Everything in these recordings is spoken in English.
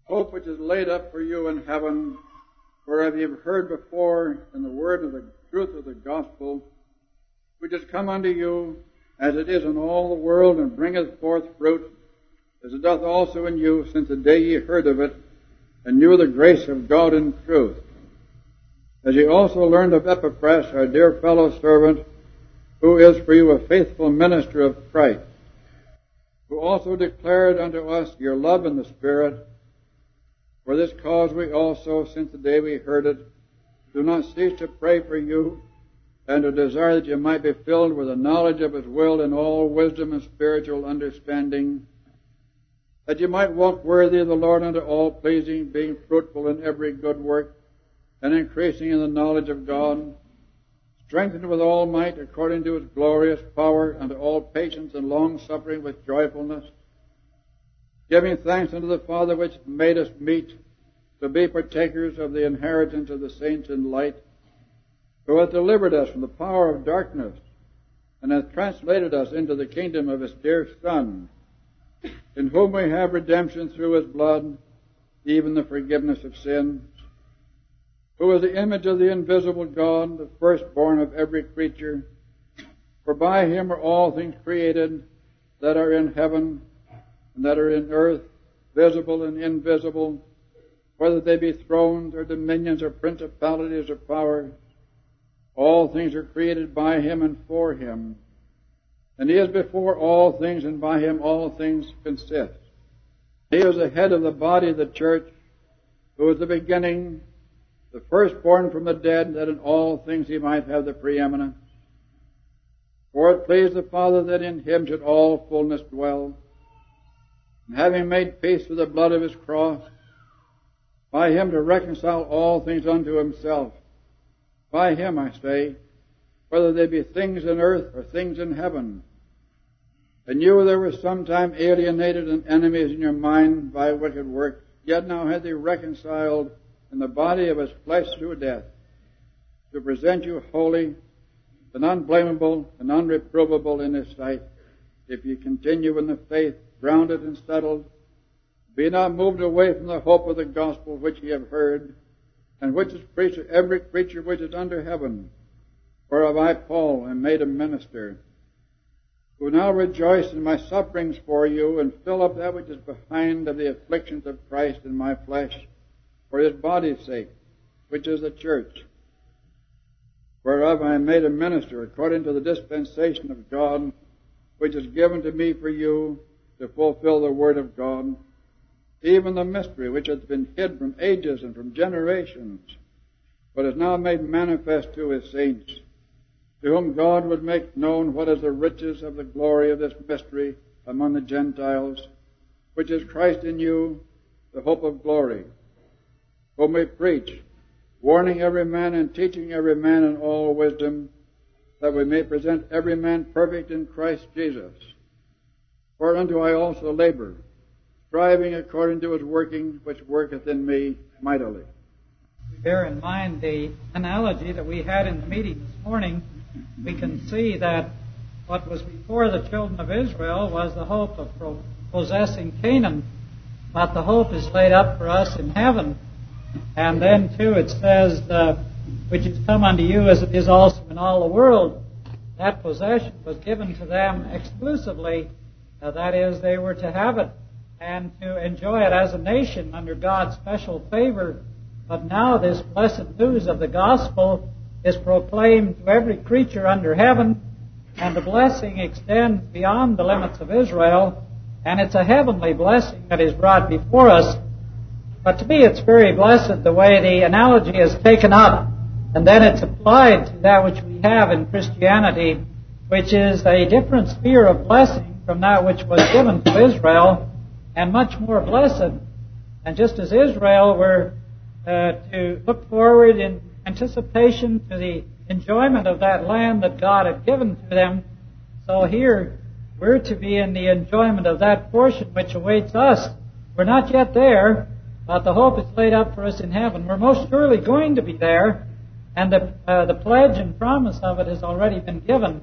hope which is laid up for you in heaven, whereof ye have heard before in the word of the truth of the gospel, which is come unto you, as it is in all the world, and bringeth forth fruit, as it doth also in you, since the day ye heard of it, and knew the grace of God in truth. As ye also learned of Epaphras, our dear fellow servant, who is for you a faithful minister of Christ, who also declared unto us your love in the Spirit. For this cause we also, since the day we heard it, do not cease to pray for you, and to desire that you might be filled with the knowledge of His will in all wisdom and spiritual understanding, that you might walk worthy of the Lord unto all pleasing, being fruitful in every good work, and increasing in the knowledge of God, strengthened with all might according to His glorious power, unto all patience and long-suffering with joyfulness, giving thanks unto the Father which made us meet to be partakers of the inheritance of the saints in light, who hath delivered us from the power of darkness, and hath translated us into the kingdom of His dear Son, in whom we have redemption through His blood, even the forgiveness of sins, who is the image of the invisible God, the firstborn of every creature. For by Him are all things created, that are in heaven and that are in earth, visible and invisible, whether they be thrones or dominions or principalities or powers. All things are created by Him and for Him. And He is before all things, and by Him all things consist. He is the head of the body of the church, who is the beginning, the firstborn from the dead, that in all things He might have the preeminence. For it pleased the Father that in Him should all fullness dwell, and having made peace with the blood of His cross, by Him to reconcile all things unto Himself. By Him, I say, whether they be things in earth or things in heaven. And you that were sometime alienated and enemies in your mind by wicked works, yet now hath He reconciled in the body of His flesh through death, to present you holy and unblameable and unreprovable in His sight, if ye continue in the faith, grounded and settled, be not moved away from the hope of the gospel which ye have heard, and which is preached to every creature which is under heaven, whereof I, Paul, am made a minister, who now rejoice in my sufferings for you, and fill up that which is behind of the afflictions of Christ in my flesh, for His body's sake, which is the church, whereof I am made a minister according to the dispensation of God, which is given to me for you to fulfill the word of God, even the mystery which hath been hid from ages and from generations, but is now made manifest to His saints, to whom God would make known what is the riches of the glory of this mystery among the Gentiles, which is Christ in you, the hope of glory, whom we preach, warning every man and teaching every man in all wisdom, that we may present every man perfect in Christ Jesus. Whereunto I also labor, striving according to His working, which worketh in me mightily. Bear in mind the analogy that we had in the meeting this morning. We can see that what was before the children of Israel was the hope of possessing Canaan, but the hope is laid up for us in heaven. And then, too, it says, which is come unto you as it is also in all the world. That possession was given to them exclusively. That is, they were to have it and to enjoy it as a nation under God's special favor. But now this blessed news of the gospel is proclaimed to every creature under heaven, and the blessing extends beyond the limits of Israel, and it's a heavenly blessing that is brought before us. But to me it's very blessed the way the analogy is taken up, and then it's applied to that which we have in Christianity, which is a different sphere of blessing from that which was given to Israel, and much more blessed. And just as Israel were to look forward in anticipation to the enjoyment of that land that God had given to them, so here we're to be in the enjoyment of that portion which awaits us. We're not yet there, but the hope is laid up for us in heaven. We're most surely going to be there, and the pledge and promise of it has already been given.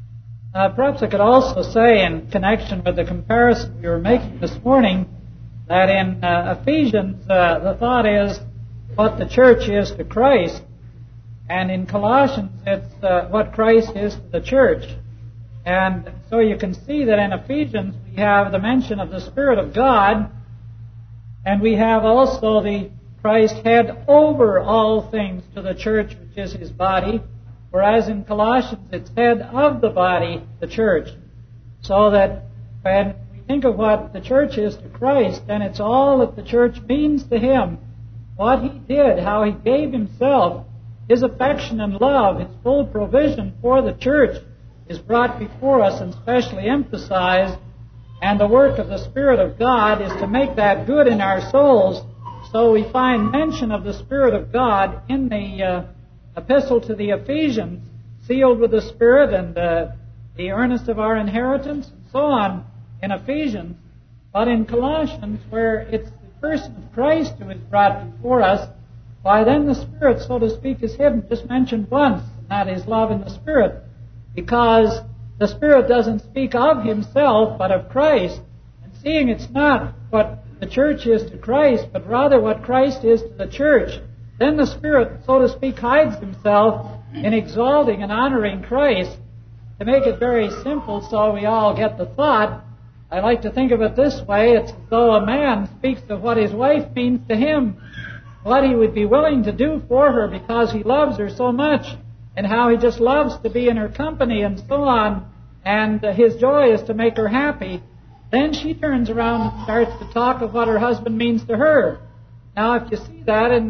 Perhaps I could also say, in connection with the comparison we were making this morning, that in Ephesians the thought is what the church is to Christ, and in Colossians it's what Christ is to the church. And so you can see that in Ephesians we have the mention of the Spirit of God, and we have also the Christ head over all things to the church, which is His body, whereas in Colossians it's head of the body, the church. So that when we think of what the church is to Christ, then it's all that the church means to Him. What He did, how He gave Himself, His affection and love, His full provision for the church is brought before us and specially emphasized, and the work of the Spirit of God is to make that good in our souls. So we find mention of the Spirit of God in the epistle to the Ephesians, sealed with the Spirit and the earnest of our inheritance, and so on in Ephesians. But in Colossians, where it's the person of Christ who is brought before us, why then the Spirit, so to speak, is hidden, just mentioned once, and that is love in the Spirit. Because the Spirit doesn't speak of Himself, but of Christ. And seeing it's not what the church is to Christ, but rather what Christ is to the church, then the Spirit, so to speak, hides Himself in exalting and honoring Christ. To make it very simple so we all get the thought, I like to think of it this way: it's as though a man speaks of what his wife means to him, what he would be willing to do for her because he loves her so much, and how he just loves to be in her company and so on, and his joy is to make her happy. Then she turns around and starts to talk of what her husband means to her. Now, if you see that in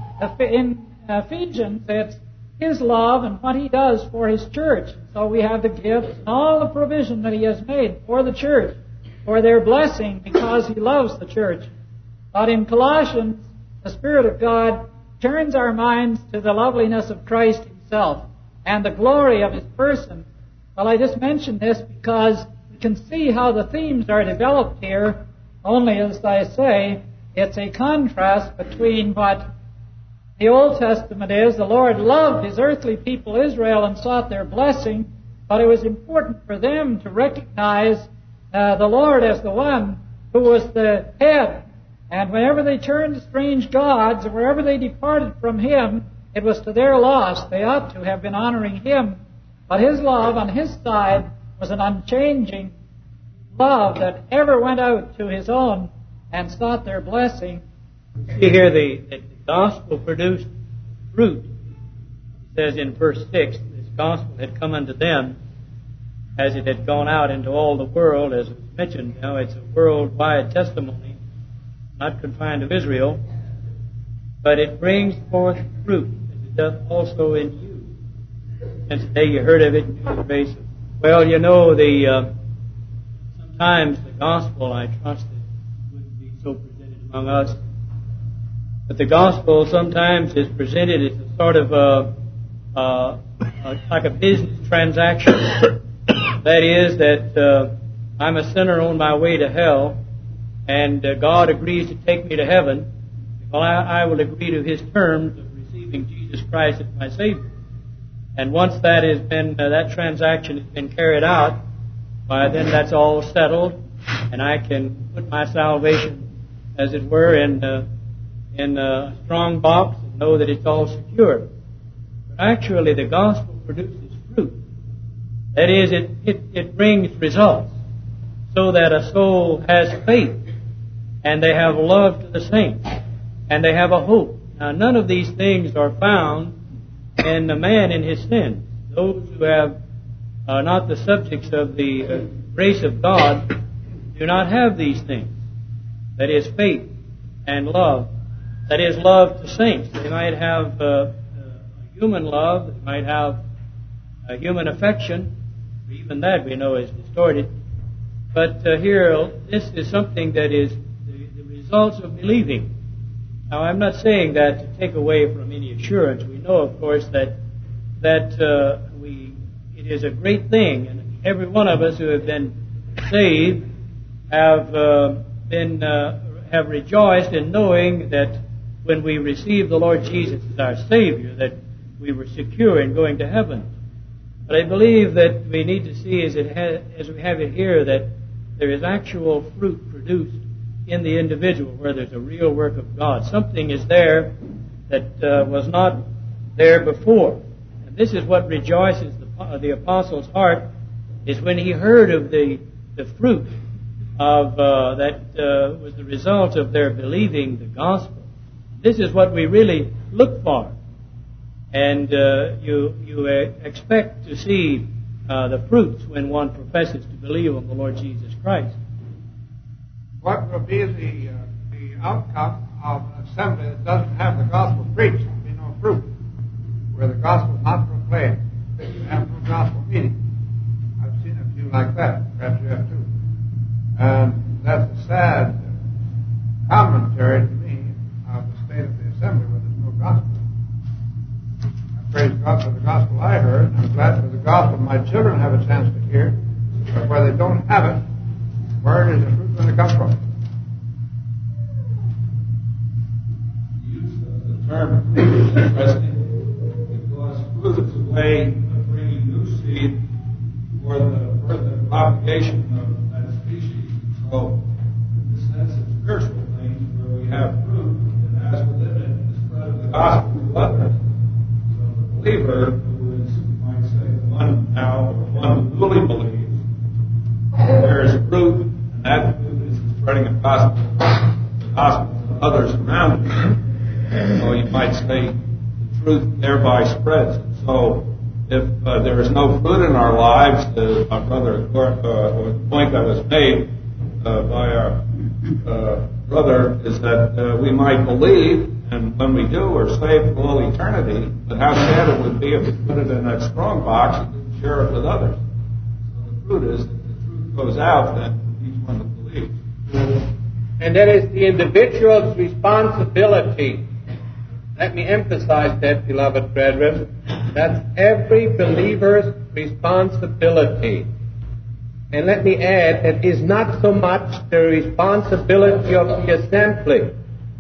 Ephesians, it's His love and what He does for His church. So we have the gifts and all the provision that He has made for the church, for their blessing, because He loves the church. But in Colossians, the Spirit of God turns our minds to the loveliness of Christ Himself and the glory of His person. Well, I just mentioned this because we can see how the themes are developed here, only, as I say, it's a contrast between what the Old Testament is. The Lord loved His earthly people, Israel, and sought their blessing, but it was important for them to recognize the Lord as the one who was the head. And whenever they turned to strange gods, or wherever they departed from Him, it was to their loss. They ought to have been honoring Him. But His love on His side was an unchanging love that ever went out to His own and sought their blessing. See here, the gospel produced fruit. It says in verse 6, this gospel had come unto them as it had gone out into all the world, as was mentioned. Now it's a worldwide testimony, not confined to Israel, but it brings forth fruit, as it doth also in you. And today you heard of it in the grace. Well, you know, sometimes the gospel, I trust it wouldn't be so presented among us, but the gospel sometimes is presented as a sort of like a business transaction. That is, that I'm a sinner on my way to hell, and God agrees to take me to heaven. Well, I will agree to His terms of receiving Jesus Christ as my Savior. And once that has been, that transaction has been carried out, why then that's all settled, and I can put my salvation, as it were, in a strong box and know that it's all secure. But actually, the gospel produces fruit. That is, it brings results, so that a soul has faith, and they have love to the saints, and they have a hope. Now, none of these things are found in the man in his sins. Those who have not the subjects of the grace of God do not have these things. That is, faith and love. That is, love to saints. They might have human love. They might have human affection. Even that we know is distorted. But here, this is something that is the results of believing. Now, I'm not saying that to take away from any assurance. We know, of course, that it is a great thing, and every one of us who have been saved have rejoiced in knowing that when we received the Lord Jesus as our Savior, that we were secure in going to heaven. But I believe that we need to see, as we have it here, that there is actual fruit produced in the individual where there's a real work of God. Something is there that was not there before. And this is what rejoices the apostle's heart, is when he heard of the fruit of that was the result of their believing the gospel. This is what we really look for. And you expect to see the fruits when one professes to believe on the Lord Jesus Christ. What will be the outcome of an assembly that doesn't have the gospel preached? There will be no fruit. Where the gospel is not proclaimed, you have no gospel meeting. I've seen a few like that. Perhaps you have too. And that's a sad commentary to me of the state of the assembly where there's no gospel. I praise God for the gospel I heard. I'm glad for the gospel my children have a chance to hear. But where they don't have it, where is the fruit going to come from? Use the term fruit is interesting because fruit is a way of bringing new seed for the further propagation of that species. So, in the sense of spiritual things, where we have fruit, it has within it the spread of the gospel to others. So the believer, who is, you might say, the one now, or the one who really believes, there is fruit, and that fruit is the spreading of the gospel to others around him. So you might say the truth thereby spreads. And so if there is no fruit in our lives, my brother, or the point that was made by our brother is that we might believe, and when we do, we're saved for all eternity. But how sad it would be if we put it in that strong box and didn't share it with others. So the fruit is that the truth goes out then from each one that believes. And that is the individual's responsibility. Let me emphasize that, beloved brethren. That's every believer's responsibility. And let me add, it is not so much the responsibility of the assembly.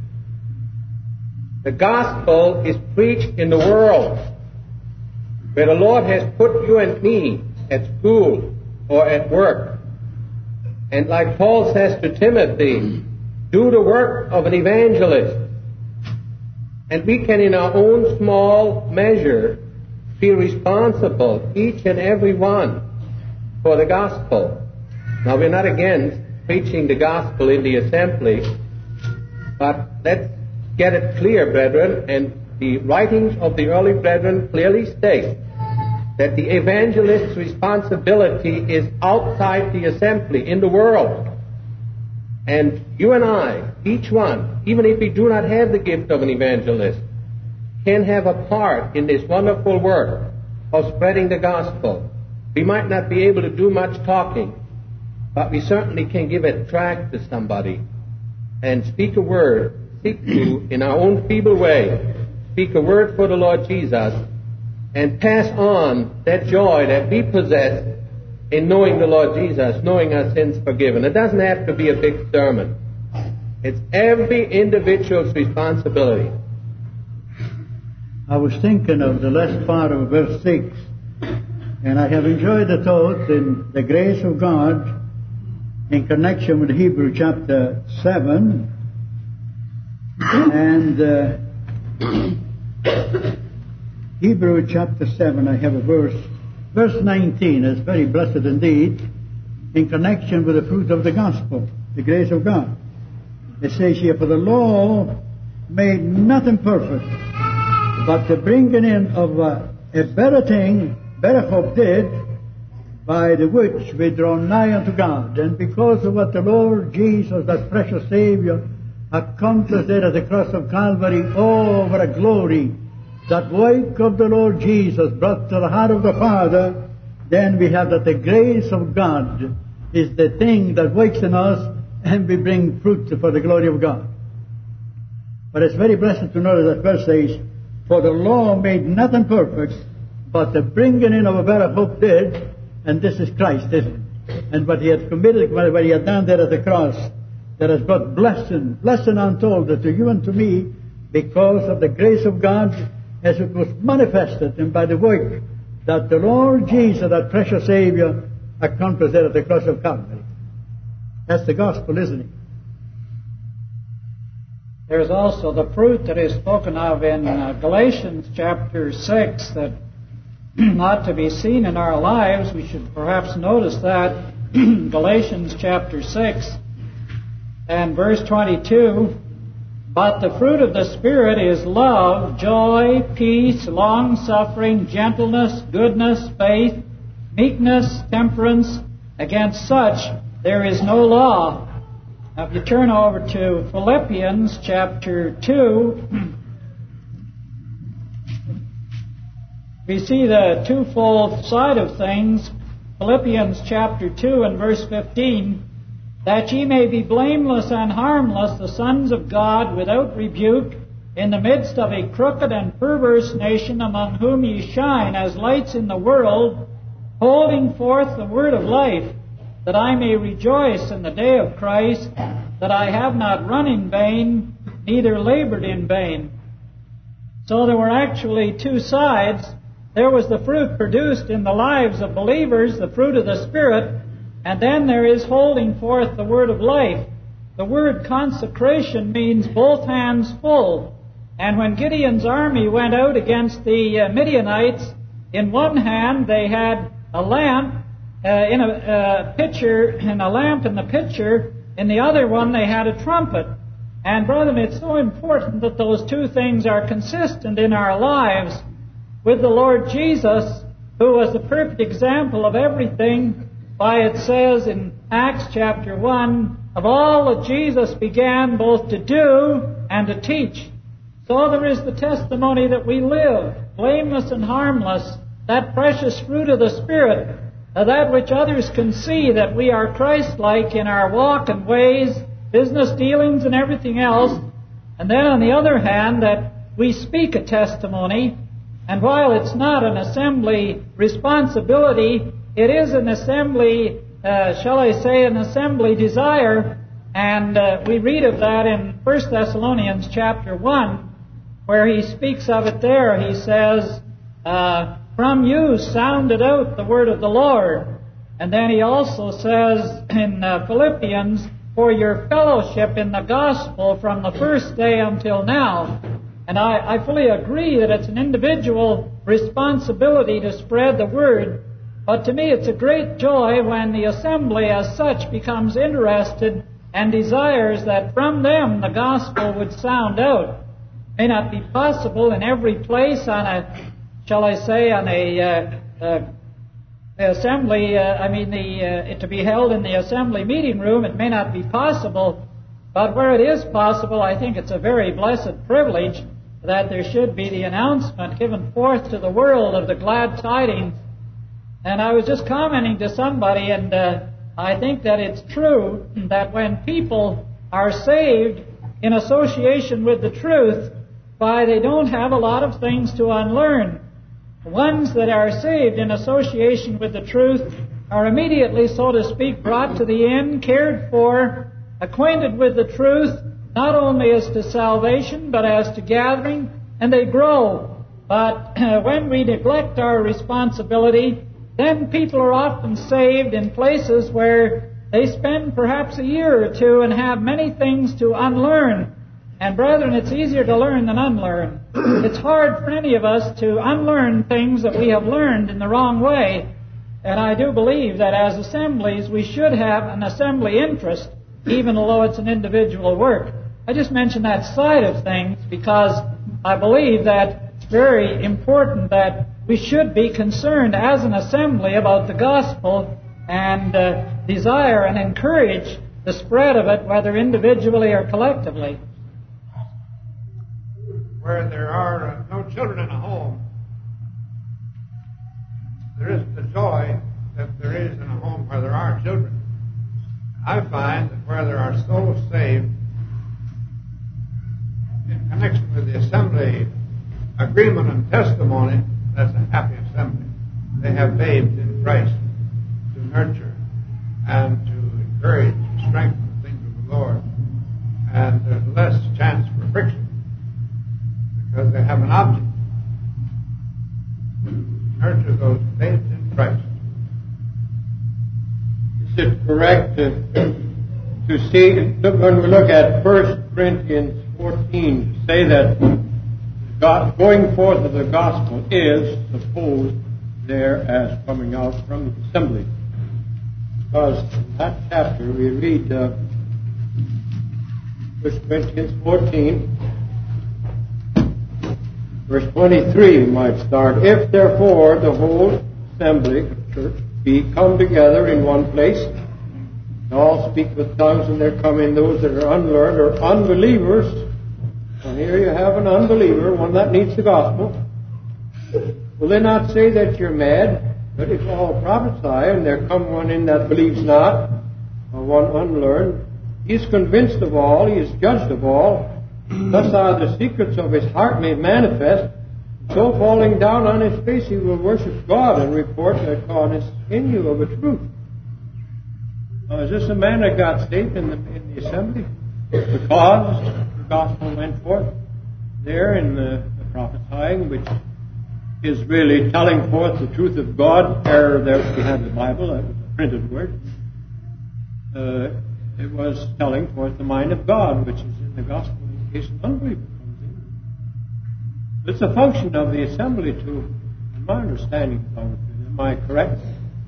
The gospel is preached in the world, where the Lord has put you and me at school or at work. And like Paul says to Timothy, do the work of an evangelist. And we can, in our own small measure, feel responsible, each and every one, for the gospel. Now, we're not against preaching the gospel in the assembly, but let's get it clear, brethren, and the writings of the early brethren clearly state that the evangelist's responsibility is outside the assembly, in the world. And you and I, each one, even if we do not have the gift of an evangelist, can have a part in this wonderful work of spreading the gospel. We might not be able to do much talking, but we certainly can give a tract to somebody and speak a word, seek to, in our own feeble way, speak a word for the Lord Jesus and pass on that joy that we possess in knowing the Lord Jesus, knowing our sins forgiven. It doesn't have to be a big sermon. It's every individual's responsibility. I was thinking of the last part of verse 6, and I have enjoyed the thought in the grace of God in connection with Hebrew chapter 7, and Hebrew chapter 7, I have a verse 19 is very blessed indeed in connection with the fruit of the gospel, the grace of God. It says here, for the law made nothing perfect, but the bringing in of a better thing, better hope did, by the which we draw nigh unto God. And because of what the Lord Jesus, that precious Savior, accomplished there at the cross of Calvary, oh, what a glory! That work of the Lord Jesus brought to the heart of the Father, then we have that the grace of God is the thing that works in us, and we bring fruit for the glory of God. But it's very blessed to know that verse says, for the law made nothing perfect, but the bringing in of a better hope did, and this is Christ, isn't it? And what he had committed, what he had done there at the cross, that has brought blessing untold to you and to me, because of the grace of God, as it was manifested and by the work that the Lord Jesus, that precious Savior, accomplished there at the cross of Calvary. That's the gospel, isn't it? there's also the fruit that is spoken of in Galatians chapter 6 that not to be seen in our lives. We should perhaps notice that. Galatians chapter 6 and verse 22, but the fruit of the Spirit is love, joy, peace, long-suffering, gentleness, goodness, faith, meekness, temperance. Against such there is no law. Now, if you turn over to Philippians chapter 2, we see the twofold side of things. Philippians chapter 2 and verse 15, that ye may be blameless and harmless, the sons of God, without rebuke, in the midst of a crooked and perverse nation, among whom ye shine as lights in the world, holding forth the word of life, that I may rejoice in the day of Christ, that I have not run in vain, neither labored in vain. So there were actually two sides. There was the fruit produced in the lives of believers, the fruit of the Spirit, and then there is holding forth the word of life. The word consecration means both hands full. And when Gideon's army went out against the Midianites, in one hand they had a lamp in a pitcher, and a lamp in the pitcher. In the other one they had a trumpet. And brethren, it's so important that those two things are consistent in our lives. With the Lord Jesus, who was the perfect example of everything, by it says in Acts chapter 1, of all that Jesus began both to do and to teach. So there is the testimony that we live, blameless and harmless, that precious fruit of the Spirit, that which others can see that we are Christ-like in our walk and ways, business dealings and everything else. And then on the other hand, that we speak a testimony. And while it's not an assembly responsibility, it is an assembly, an assembly desire. And we read of that in 1 Thessalonians chapter 1, where he speaks of it there. He says, from you sounded out the word of the Lord. And then he also says in Philippians, for your fellowship in the gospel from the first day until now. And I fully agree that it's an individual responsibility to spread the word, but to me it's a great joy when the assembly as such becomes interested and desires that from them the gospel would sound out. It may not be possible in every place to be held in the assembly meeting room. It may not be possible, but where it is possible, I think it's a very blessed privilege that there should be the announcement given forth to the world of the glad tidings. And I was just commenting to somebody, and I think that it's true that when people are saved in association with the truth, why, they don't have a lot of things to unlearn. The ones that are saved in association with the truth are immediately, so to speak, brought to the end, cared for, acquainted with the truth, not only as to salvation, but as to gathering, and they grow. But when we neglect our responsibility, then people are often saved in places where they spend perhaps a year or two and have many things to unlearn. And brethren, it's easier to learn than unlearn. It's hard for any of us to unlearn things that we have learned in the wrong way. And I do believe that as assemblies, we should have an assembly interest, even though it's an individual work. I just mention that side of things because I believe that it's very important that we should be concerned as an assembly about the gospel and desire and encourage the spread of it, whether individually or collectively. Where there are no children in a home, there isn't the joy that there is in a home where there are children. I find that where there are souls saved, in connection with the assembly agreement and testimony, that's a happy assembly. They have babes in Christ to nurture and to encourage and strengthen the things of the Lord. And there's less chance for friction because they have an object to nurture those babes in Christ. Is it correct to see, when we look at 1 Corinthians 14 say that going forth of the gospel is supposed there as coming out from the assembly. Because in that chapter we read 1 Corinthians 14, verse 23 we might start. If therefore the whole assembly of church be come together in one place, and all speak with tongues, and there come in those that are unlearned or unbelievers. So here you have an unbeliever, one that needs the gospel. Will they not say that you're mad? But if all prophesy, and there come one in that believes not, or one unlearned, he is convinced of all, he is judged of all. Thus are the secrets of his heart made manifest. So falling down on his face, he will worship God and report that God is in you of a truth. Now, is this a man that got saved in the assembly? Because the gospel went forth there in the prophesying, which is really telling forth the truth of God. There we have the Bible, that was a printed word. It was telling forth the mind of God, which is in the gospel in case an unbeliever comes in. It's a function of the assembly to, in my understanding, am I correct?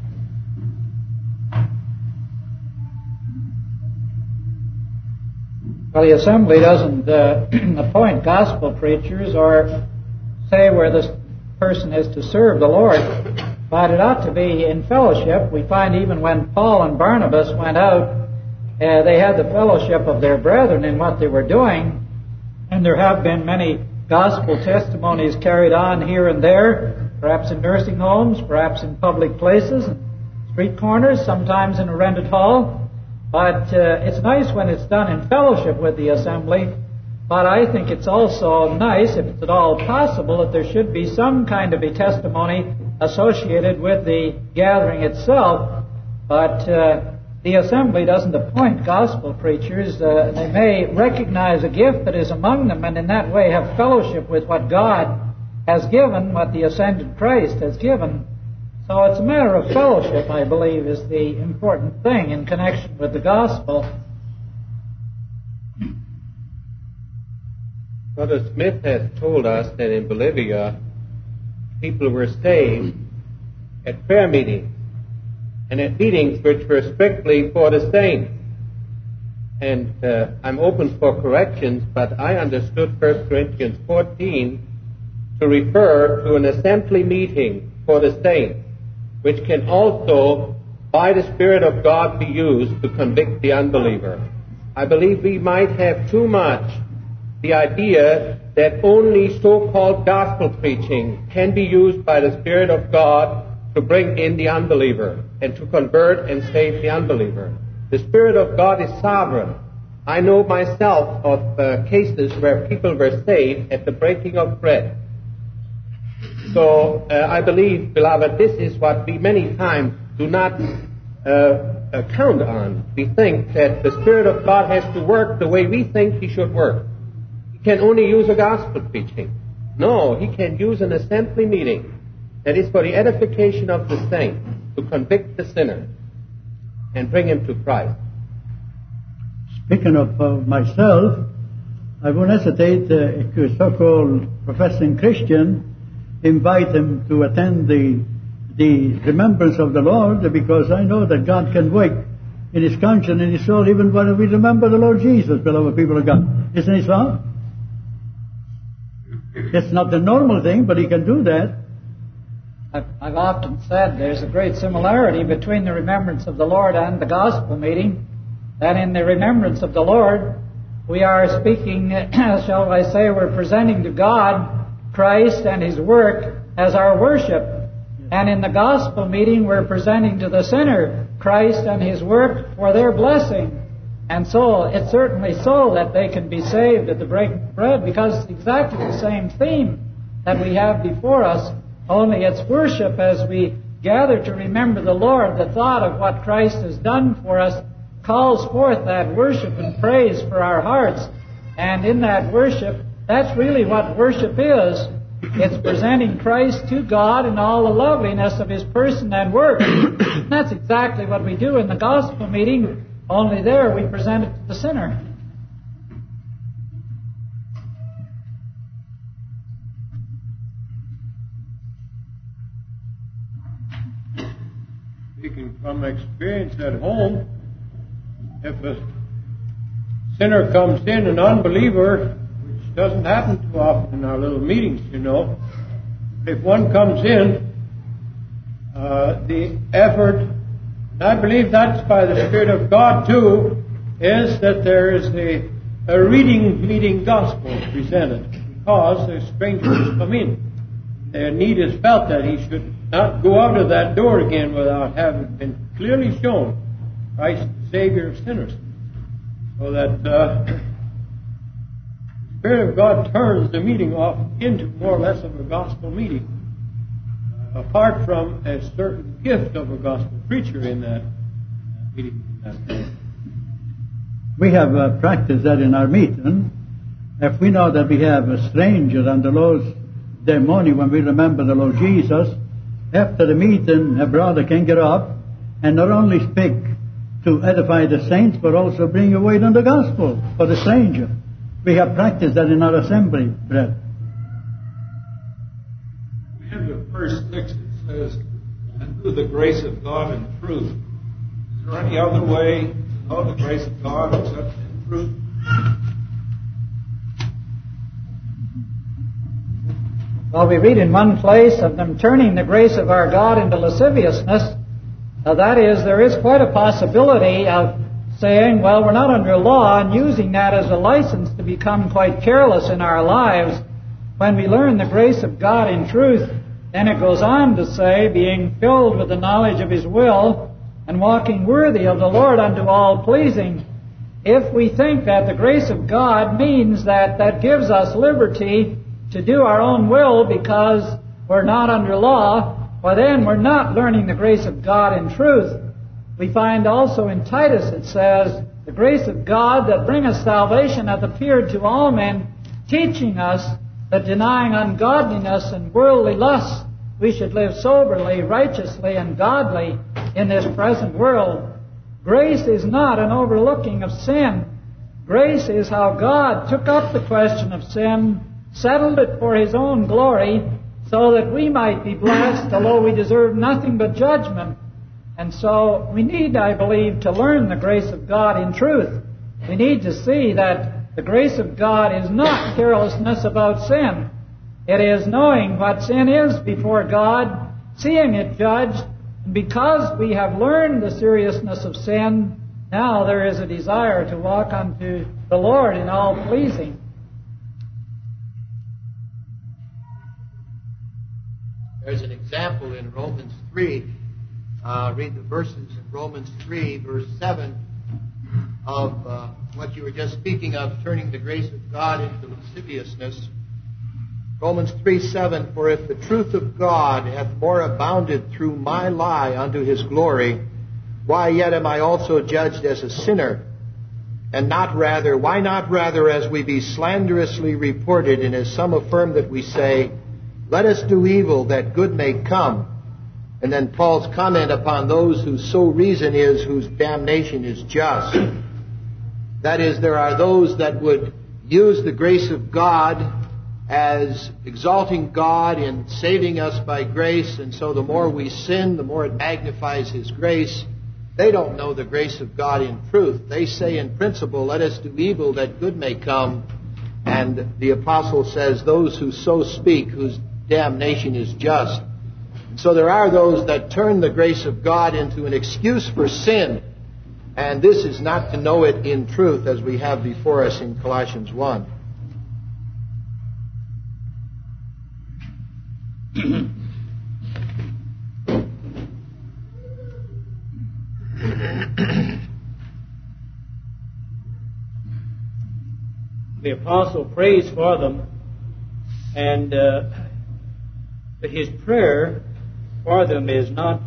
Well, the assembly doesn't appoint gospel preachers or say where this person is to serve the Lord, but it ought to be in fellowship. We find even when Paul and Barnabas went out, they had the fellowship of their brethren in what they were doing, and there have been many gospel testimonies carried on here and there, perhaps in nursing homes, perhaps in public places, street corners, sometimes in a rented hall. But it's nice when it's done in fellowship with the assembly. But I think it's also nice, if it's at all possible, that there should be some kind of a testimony associated with the gathering itself. But the assembly doesn't appoint gospel preachers. They may recognize a gift that is among them, and in that way have fellowship with what God has given, what the ascended Christ has given. So it's a matter of fellowship, I believe, is the important thing in connection with the gospel. Brother Smith has told us that in Bolivia, people were saved at prayer meetings, and at meetings which were strictly for the saints. And I'm open for corrections, but I understood 1 Corinthians 14 to refer to an assembly meeting for the saints, which can also, by the Spirit of God, be used to convict the unbeliever. I believe we might have too much the idea that only so-called gospel preaching can be used by the Spirit of God to bring in the unbeliever and to convert and save the unbeliever. The Spirit of God is sovereign. I know myself of cases where people were saved at the breaking of bread. So I believe, beloved, this is what we many times do not count on. We think that the Spirit of God has to work the way we think He should work. He can only use a gospel preaching. No, He can use an assembly meeting that is for the edification of the saints, to convict the sinner and bring him to Christ. Speaking of myself, I won't hesitate if a so-called professing Christian invite him to attend the remembrance of the Lord, because I know that God can work in his conscience and his soul even when we remember the Lord Jesus, beloved people of God. Isn't it so? It's not the normal thing, but he can do that. I've often said there's a great similarity between the remembrance of the Lord and the gospel meeting. That in the remembrance of the Lord, we are speaking, shall I say, we're presenting to God Christ and His work as our worship. And in the gospel meeting, we're presenting to the sinner Christ and His work for their blessing. And so it's certainly so that they can be saved at the breaking of bread, because it's exactly the same theme that we have before us, only it's worship as we gather to remember the Lord. The thought of what Christ has done for us calls forth that worship and praise for our hearts. And in that worship, that's really what worship is. It's presenting Christ to God in all the loveliness of His person and work. That's exactly what we do in the gospel meeting, only there we present it to the sinner. speaking from experience at home, if a sinner comes in, an unbeliever, which doesn't happen too often in our little meetings, you know, if one comes in, the effort, and I believe that's by the Spirit of God too, is that there is a reading meeting gospel presented, because the stranger has come in. Their need is felt that he should not go out of that door again without having been clearly shown Christ, the Savior of sinners. So that the Spirit of God turns the meeting off into more or less of a gospel meeting, apart from a certain gift of a gospel preacher in that meeting. We have practiced that in our meeting. If we know that we have a stranger on the Lord's Day morning, when we remember the Lord Jesus, after the meeting, a brother can get up and not only speak to edify the saints, but also bring a word on the gospel for the stranger. We have practiced that in our assembly, Brett. In the verse 6 it says, "And through the grace of God and truth." Is there any other way to know the grace of God except in truth? Well, we read in one place of them turning the grace of our God into lasciviousness. That is, there is quite a possibility of saying, well, we're not under law, and using that as a license to become quite careless in our lives. When we learn the grace of God in truth, then it goes on to say, being filled with the knowledge of His will, and walking worthy of the Lord unto all pleasing. If we think that the grace of God means that gives us liberty to do our own will because we're not under law, well then we're not learning the grace of God in truth. We find also in Titus it says, "The grace of God that bringeth salvation hath appeared to all men, teaching us that denying ungodliness and worldly lusts, we should live soberly, righteously, and godly in this present world." Grace is not an overlooking of sin. Grace is how God took up the question of sin, settled it for His own glory, so that we might be blessed, although we deserve nothing but judgment. And so we need, I believe, to learn the grace of God in truth. We need to see that the grace of God is not carelessness about sin. It is knowing what sin is before God, seeing it judged, and because we have learned the seriousness of sin, now there is a desire to walk unto the Lord in all pleasing. There's an example in Romans 3. Read the verses in Romans 3, verse 7, of what you were just speaking of, turning the grace of God into lasciviousness. Romans 3:7, "For if the truth of God hath more abounded through my lie unto His glory, why yet am I also judged as a sinner? And why not rather as we be slanderously reported, and as some affirm that we say, let us do evil that good may come." And then Paul's comment upon those whose sole reason is whose damnation is just. That is, there are those that would use the grace of God as exalting God in saving us by grace, and so the more we sin, the more it magnifies His grace. They don't know the grace of God in truth. They say in principle, let us do evil that good may come. And the apostle says, those who so speak, whose damnation is just. So there are those that turn the grace of God into an excuse for sin. And this is not to know it in truth, as we have before us in Colossians 1. The apostle prays for them, and his prayer for them is not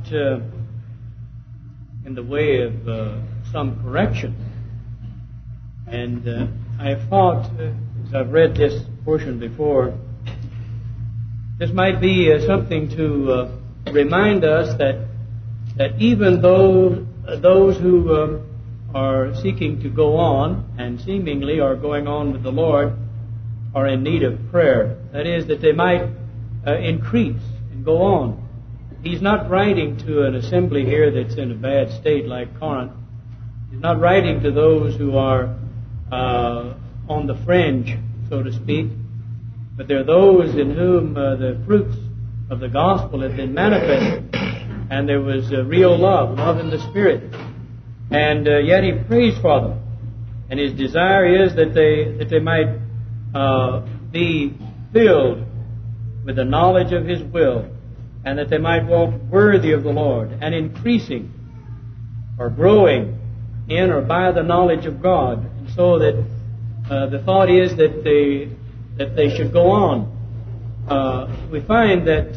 in the way of some correction. And I have thought, as I've read this portion before, this might be something to remind us that even though those who are seeking to go on and seemingly are going on with the Lord are in need of prayer. That is, that they might increase and go on. he's not writing to an assembly here that's in a bad state like Corinth. He's not writing to those who are on the fringe, so to speak, but there are those in whom the fruits of the gospel have been manifested, and there was real love in the Spirit, and yet he prays for them, and his desire is that they might be filled with the knowledge of his will, and that they might walk worthy of the Lord, and increasing or growing in or by the knowledge of God, and so that the thought is that they should go on. We find that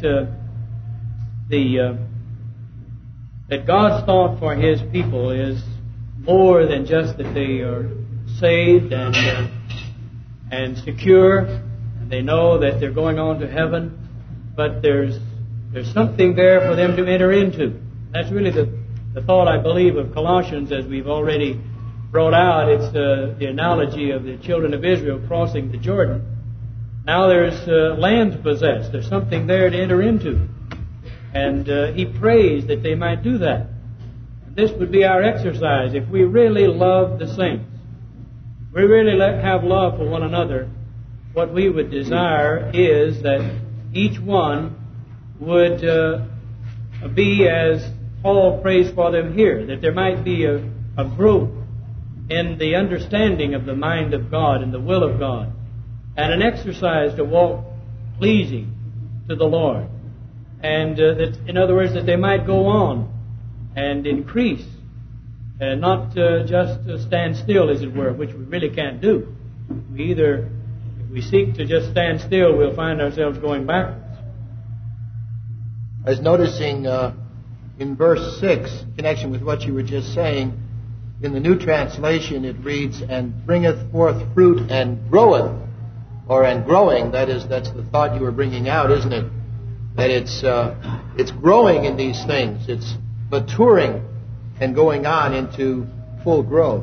that God's thought for His people is more than just that they are saved and secure, and they know that they're going on to heaven, but there's something there for them to enter into. That's really the thought, I believe, of Colossians, as we've already brought out. It's the analogy of the children of Israel crossing the Jordan. Now there's land to possess. There's something there to enter into. And he prays that they might do that. And this would be our exercise. If we really love the saints, if we really have love for one another, what we would desire is that each one would be as Paul prays for them here, that there might be a growth in the understanding of the mind of God and the will of God, and an exercise to walk pleasing to the Lord. And that, in other words, that they might go on and increase, and not just stand still, as it were, which we really can't do. If we seek to just stand still, we'll find ourselves going backwards. I was noticing in verse 6, in connection with what you were just saying, in the New Translation it reads, "and bringeth forth fruit and groweth," or "and growing." That's the thought you were bringing out, isn't it? That it's growing in these things. It's maturing and going on into full growth.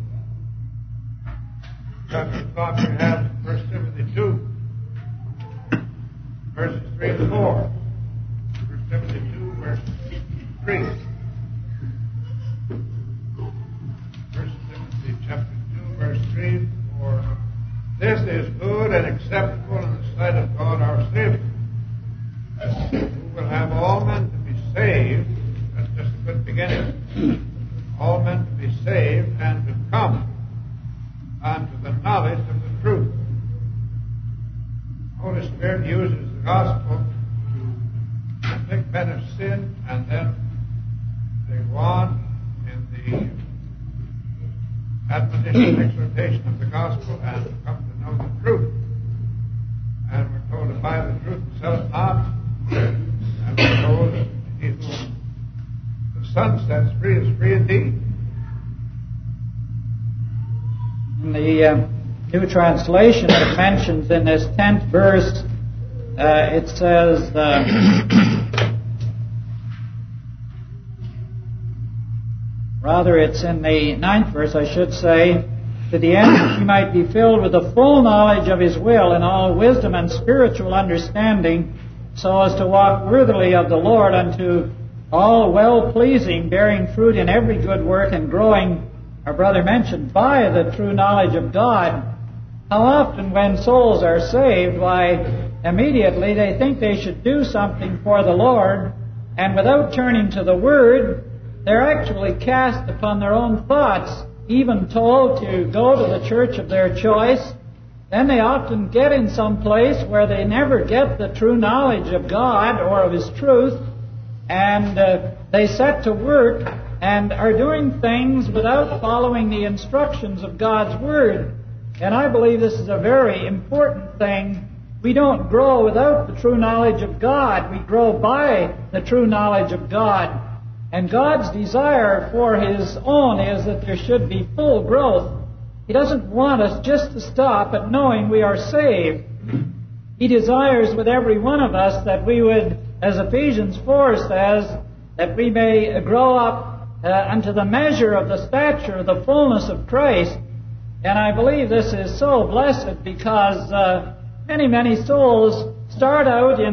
That's the thought we have in 1 Timothy 2, verses 3 and 4. 1 Timothy 2, verse 3. 1 Timothy chapter 2, verse 3, "For this is good and acceptable in the sight of God our Savior, who will have all men to be saved," that's just a good beginning, "all men to be saved and to come unto the knowledge of the truth." The Holy Spirit uses the gospel to convict men of sin, and then they go on in the admonition and exhortation of the gospel and come to know the truth. And we're told to buy the truth and sell it not. And we're told that he whom the Son sets free is free indeed. In the New Translation, it mentions in this 10th verse, it says, rather it's in the 9th verse, I should say, "to the end that he might be filled with the full knowledge of his will in all wisdom and spiritual understanding, so as to walk worthily of the Lord unto all well-pleasing, bearing fruit in every good work, and growing," our brother mentioned, "by the true knowledge of God." How often when souls are saved, why, immediately they think they should do something for the Lord, and without turning to the Word, they're actually cast upon their own thoughts, even told to go to the church of their choice. Then they often get in some place where they never get the true knowledge of God or of His truth, and they set to work and are doing things without following the instructions of God's Word. And I believe this is a very important thing. We don't grow without the true knowledge of God. We grow by the true knowledge of God. And God's desire for His own is that there should be full growth. He doesn't want us just to stop at knowing we are saved. He desires with every one of us that we would, as Ephesians 4 says, that we may grow up unto the measure of the stature of the fullness of Christ. And I believe this is so blessed because many souls start out in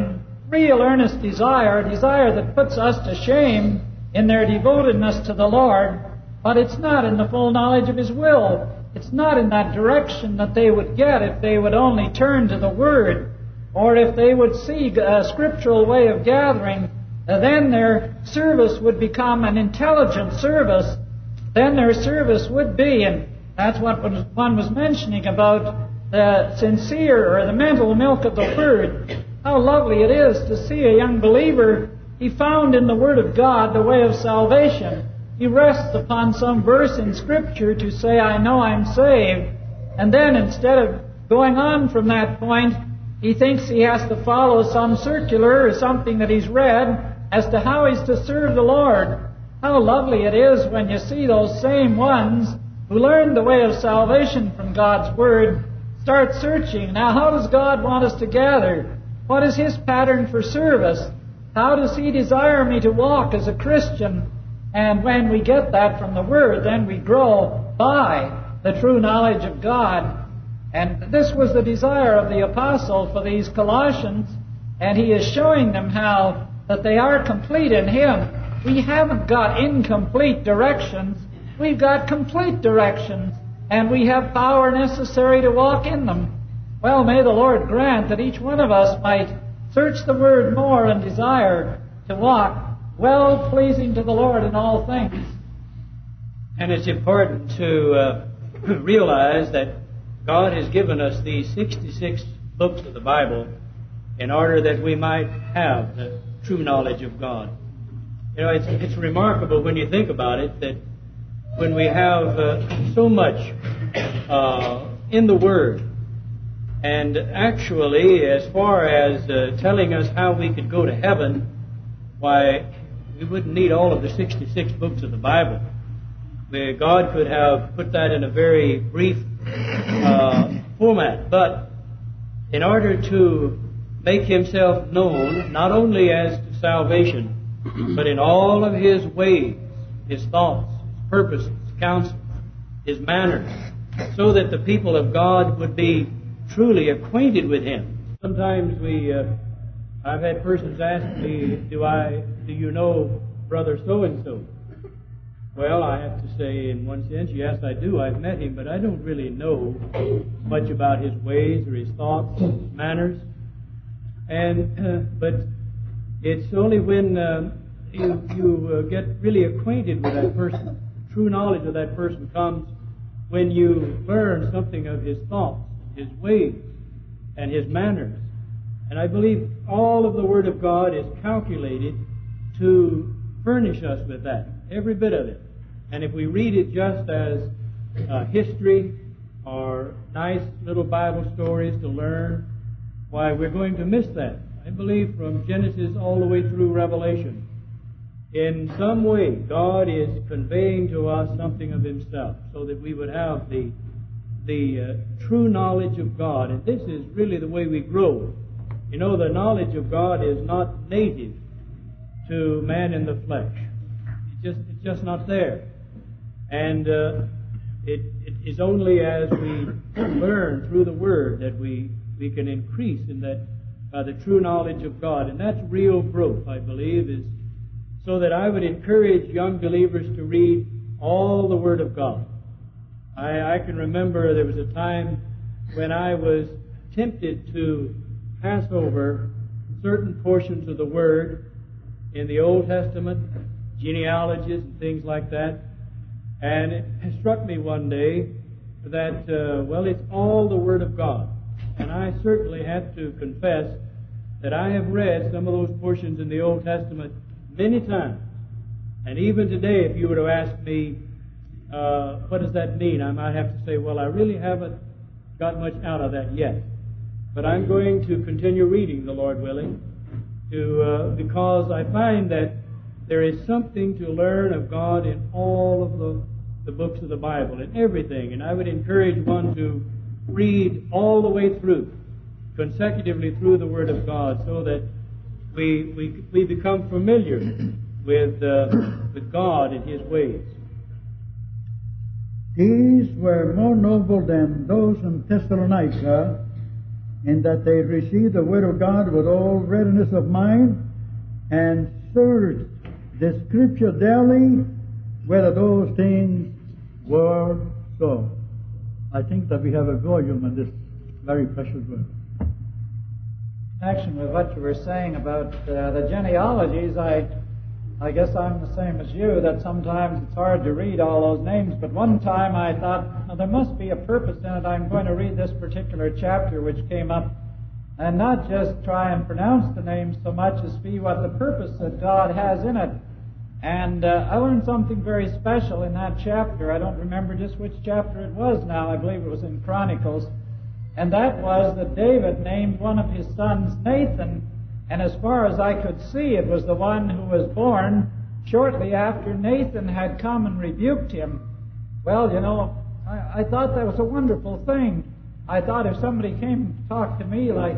real earnest desire, a desire that puts us to shame in their devotedness to the Lord, but it's not in the full knowledge of His will. It's not in that direction that they would get if they would only turn to the Word, or if they would see a scriptural way of gathering. Then their service would become an intelligent service. Then their service would be, and that's what one was mentioning about the sincere or the mental milk of the Word. How lovely it is to see a young believer, he found in the Word of God the way of salvation. He rests upon some verse in Scripture to say, I know I'm saved. And then instead of going on from that point, he thinks he has to follow some circular or something that he's read as to how he's to serve the Lord. How lovely it is when you see those same ones who learned the way of salvation from God's Word start searching. Now, how does God want us to gather? What is His pattern for service? How does He desire me to walk as a Christian? And when we get that from the Word, then we grow by the true knowledge of God. And this was the desire of the Apostle for these Colossians, and he is showing them how that they are complete in Him. We haven't got incomplete directions. We've got complete directions, and we have power necessary to walk in them. Well, may the Lord grant that each one of us might search the Word more and desire to walk well-pleasing to the Lord in all things. And it's important to realize that God has given us these 66 books of the Bible in order that we might have the true knowledge of God. You know, it's remarkable when you think about it that when we have so much in the Word, and actually as far as telling us how we could go to heaven, why, we wouldn't need all of the 66 books of the Bible. God could have put that in a very brief format, but in order to make Himself known, not only as to salvation, but in all of His ways, His thoughts, His purposes, His counsels, His manners, so that the people of God would be truly acquainted with Him. Sometimes I've had persons ask me, do you know Brother so-and-so? Well, I have to say, in one sense, yes, I do. I've met him, but I don't really know much about his ways or his thoughts, his manners. But it's only when you get really acquainted with that person, true knowledge of that person comes when you learn something of his thoughts, his ways, and his manners. And I believe all of the Word of God is calculated to furnish us with that, every bit of it. And if we read it just as history or nice little Bible stories to learn, why, we're going to miss that. I believe from Genesis all the way through Revelation, in some way, God is conveying to us something of Himself so that we would have the true knowledge of God. And this is really the way we grow. You know, the knowledge of God is not native to man in the flesh. It's just not there. And it is only as we learn through the Word that we can increase in that the true knowledge of God. And that's real growth, I believe, is so that I would encourage young believers to read all the Word of God. I can remember there was a time when I was tempted to pass over certain portions of the Word in the Old Testament, genealogies and things like that. And it struck me one day that, it's all the Word of God. And I certainly had to confess that I have read some of those portions in the Old Testament many times. And even today, if you were to ask me, what does that mean? I might have to say, well, I really haven't got much out of that yet. But I'm going to continue reading, the Lord willing, because I find that there is something to learn of God in all of the books of the Bible, in everything. And I would encourage one to read all the way through, consecutively through the Word of God, so that we become familiar with God and His ways. These were more noble than those in Thessalonica, in that they received the Word of God with all readiness of mind, and searched the Scripture daily whether those things were so. I think that we have a volume on this very precious word. In connection with what you were saying about the genealogies, I guess I'm the same as you, that sometimes it's hard to read all those names, but one time I thought, well, there must be a purpose in it. I'm going to read this particular chapter which came up, and not just try and pronounce the names so much as see what the purpose that God has in it. And I learned something very special in that chapter. I don't remember just which chapter it was now. I believe it was in Chronicles. And that was that David named one of his sons Nathan. And as far as I could see, it was the one who was born shortly after Nathan had come and rebuked him. Well, you know, I thought that was a wonderful thing. I thought if somebody came and talked to me like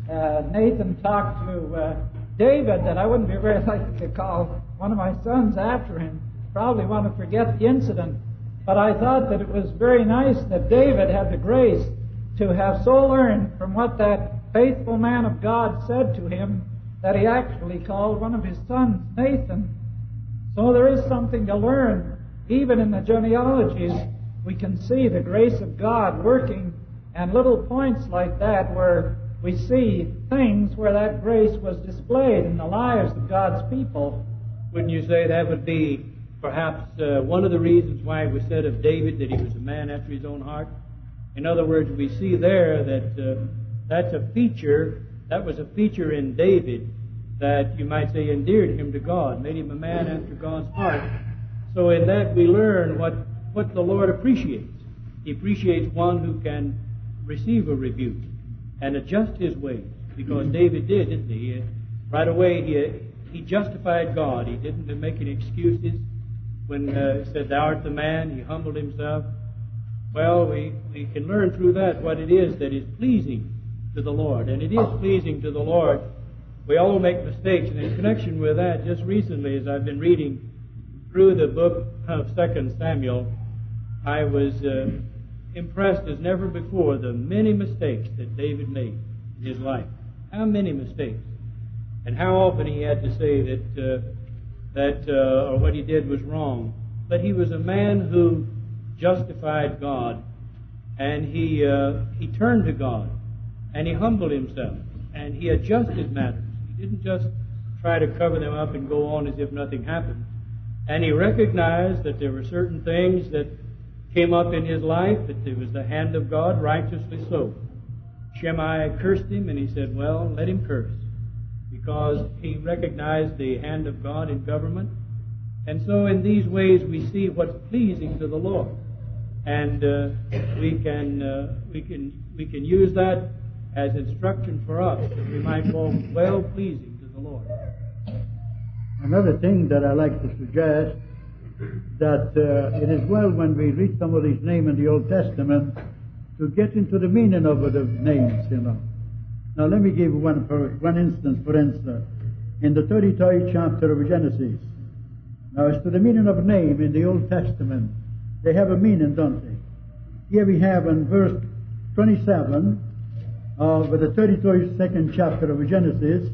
Nathan talked to David, that I wouldn't be very likely to call one of my sons after him. Probably want to forget the incident. But I thought that it was very nice that David had the grace to have so learned from what that faithful man of God said to him that he actually called one of his sons Nathan. So there is something to learn. Even in the genealogies, we can see the grace of God working, and little points like that where we see things where that grace was displayed in the lives of God's people. Wouldn't you say that would be perhaps one of the reasons why it was said of David that he was a man after his own heart? In other words, we see there that that was a feature in David that you might say endeared him to God, made him a man after God's heart. So in that we learn what the Lord appreciates. He appreciates one who can receive a rebuke and adjust his ways, because David did, didn't he? Right away he justified God. He didn't make any excuses. When he said, "Thou art the man," he humbled himself. Well, we can learn through that what it is that is pleasing to the Lord. And it is pleasing to the Lord. We all make mistakes. And in connection with that, just recently, as I've been reading through the book of 2 Samuel, I was impressed as never before the many mistakes that David made in his life. How many mistakes. And how often he had to say that what he did was wrong. But he was a man who justified God, and he turned to God, and he humbled himself, and he adjusted matters. He didn't just try to cover them up and go on as if nothing happened. And he recognized that there were certain things that came up in his life, that there was the hand of God, righteously so. Shimei cursed him, and he said, well, let him curse, because he recognized the hand of God in government. And so in these ways we see what's pleasing to the Lord. And we can use that as instruction for us, that we might walk well pleasing to the Lord. Another thing that I like to suggest, that it is well when we read some of these names in the Old Testament to get into the meaning of the names, you know. Now let me give one instance, for instance, in the 33rd chapter of Genesis. Now as to the meaning of name in the Old Testament, they have a meaning, don't they? Here we have in verse 27 of the 32nd chapter of Genesis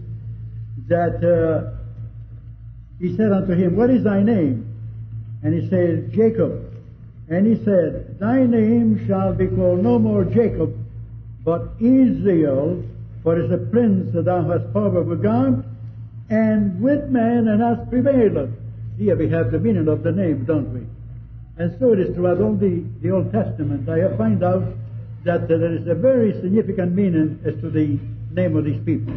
that he said unto him, what is thy name? And he said, Jacob. And he said, thy name shall be called no more Jacob, but Israel, for as a prince thou hast power with God, and with man, and hast prevailed. Here we have the meaning of the name, don't we? And so it is throughout all the Old Testament. I have found out that there is a very significant meaning as to the name of these people.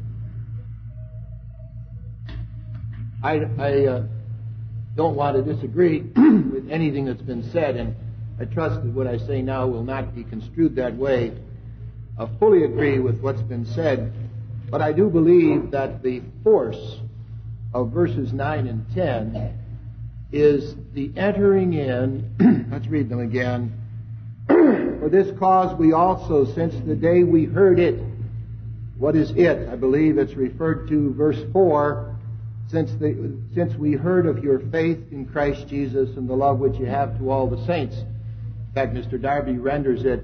I don't want to disagree with anything that's been said, and I trust that what I say now will not be construed that way. I fully agree with what's been said, but I do believe that the force of verses 9 and 10 is the entering in. Let's read them again. For this cause we also, since the day we heard it. What is it? I believe it's referred to verse 4. Since we heard of your faith in Christ Jesus and the love which you have to all the saints. In fact, Mr. Darby renders it,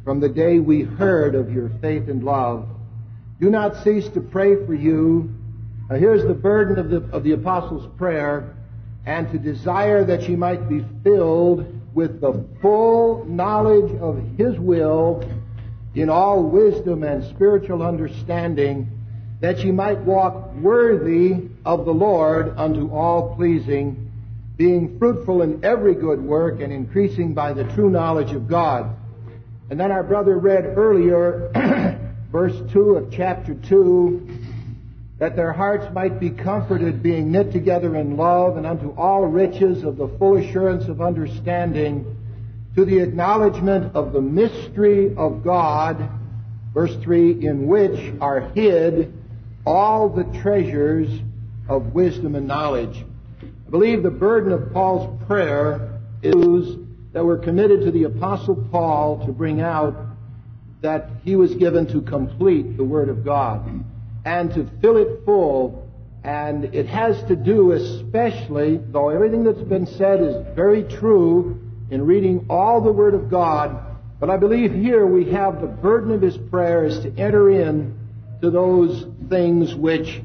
from the day we heard of your faith and love. Do not cease to pray for you. Here's the burden of the Apostles' prayer, and to desire that ye might be filled with the full knowledge of His will in all wisdom and spiritual understanding, that ye might walk worthy of the Lord unto all pleasing, being fruitful in every good work and increasing by the true knowledge of God. And then our brother read earlier, verse 2 of chapter 2, that their hearts might be comforted, being knit together in love, and unto all riches of the full assurance of understanding, to the acknowledgement of the mystery of God, verse 3, in which are hid all the treasures of wisdom and knowledge. I believe the burden of Paul's prayer is that were committed to the Apostle Paul to bring out, that he was given to complete the Word of God and to fill it full. And it has to do especially, though everything that's been said is very true in reading all the Word of God, but I believe here we have the burden of his prayer is to enter in to those things which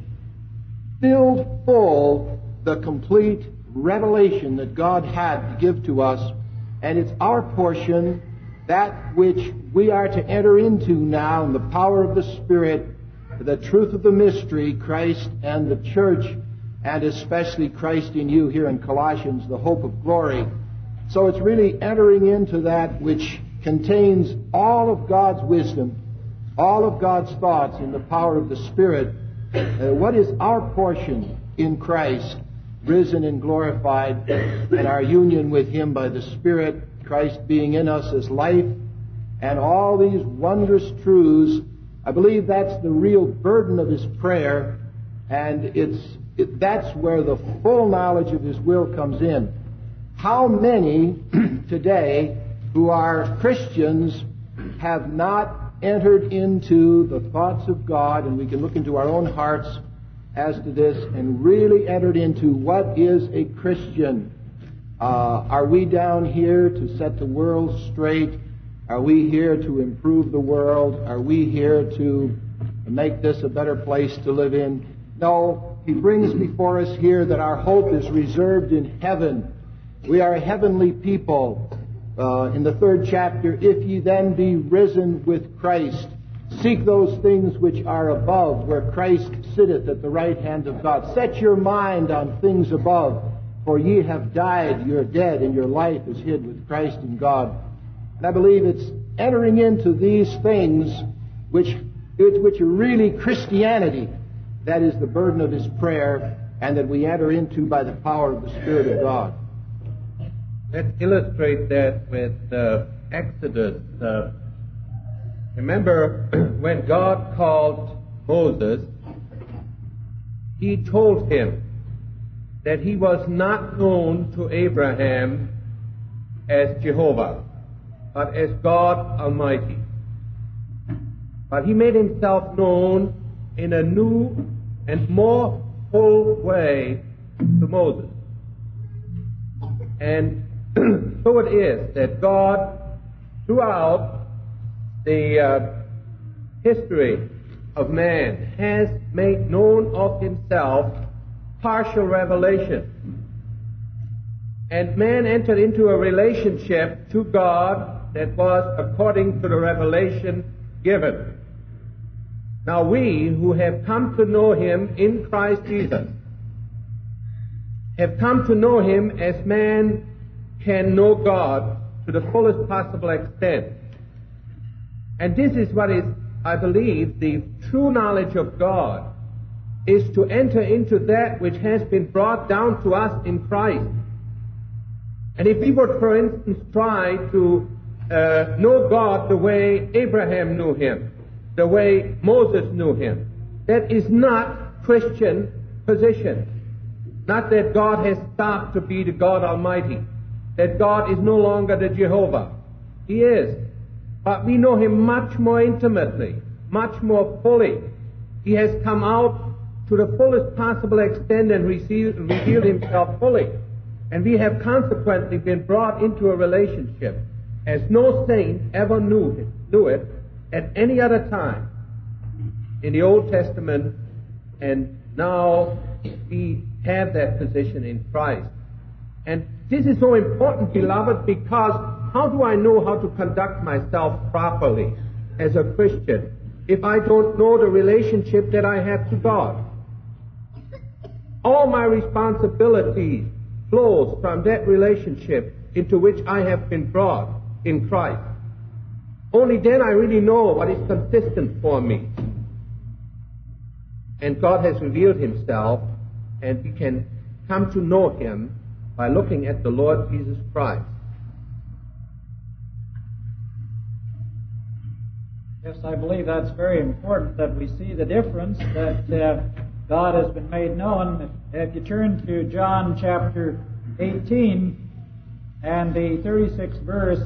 filled full the complete revelation that God had to give to us. And it's our portion, that which we are to enter into now in the power of the Spirit, the truth of the mystery, Christ and the church, and especially Christ in you here in Colossians, the hope of glory. So it's really entering into that which contains all of God's wisdom, all of God's thoughts in the power of the Spirit. What is our portion in Christ, risen and glorified, and our union with Him by the Spirit, Christ being in us as life, and all these wondrous truths. I believe that's the real burden of his prayer, and that's where the full knowledge of his will comes in. How many today who are Christians have not entered into the thoughts of God, and we can look into our own hearts as to this, and really entered into what is a Christian? Are we down here to set the world straight? Are we here to improve the world? Are we here to make this a better place to live in? No, he brings before us here that our hope is reserved in heaven. We are a heavenly people. In the 3rd chapter, if ye then be risen with Christ, seek those things which are above, where Christ sitteth at the right hand of God. Set your mind on things above, for ye have died, you are dead, and your life is hid with Christ in God. And I believe it's entering into these things which are really Christianity. That is the burden of his prayer, and that we enter into by the power of the Spirit of God. Let's illustrate that with Exodus. Remember, when God called Moses, he told him that he was not known to Abraham as Jehovah, but as God Almighty. But he made himself known in a new and more full way to Moses. And so it is that God, throughout the history of man, has made known of himself partial revelation. And man entered into a relationship to God that was according to the revelation given. Now we who have come to know him in Christ Jesus have come to know him as man can know God to the fullest possible extent. And this is what is, I believe, the true knowledge of God, is to enter into that which has been brought down to us in Christ. And if we would, for instance, try to know God the way Abraham knew him, the way Moses knew him, that is not Christian position. Not that God has stopped to be the God Almighty, that God is no longer the Jehovah. He is. But we know him much more intimately, much more fully. He has come out to the fullest possible extent and revealed himself fully. And we have consequently been brought into a relationship as no saint ever knew him. knew it at any other time in the Old Testament, and now we have that position in Christ. And this is so important, beloved, because how do I know how to conduct myself properly as a Christian if I don't know the relationship that I have to God? All my responsibility flows from that relationship into which I have been brought in Christ. Only then I really know what is consistent for me. And God has revealed Himself, and we can come to know Him by looking at the Lord Jesus Christ. Yes, I believe that's very important that we see the difference, that God has been made known. If you turn to John chapter 18 and the 36th verse,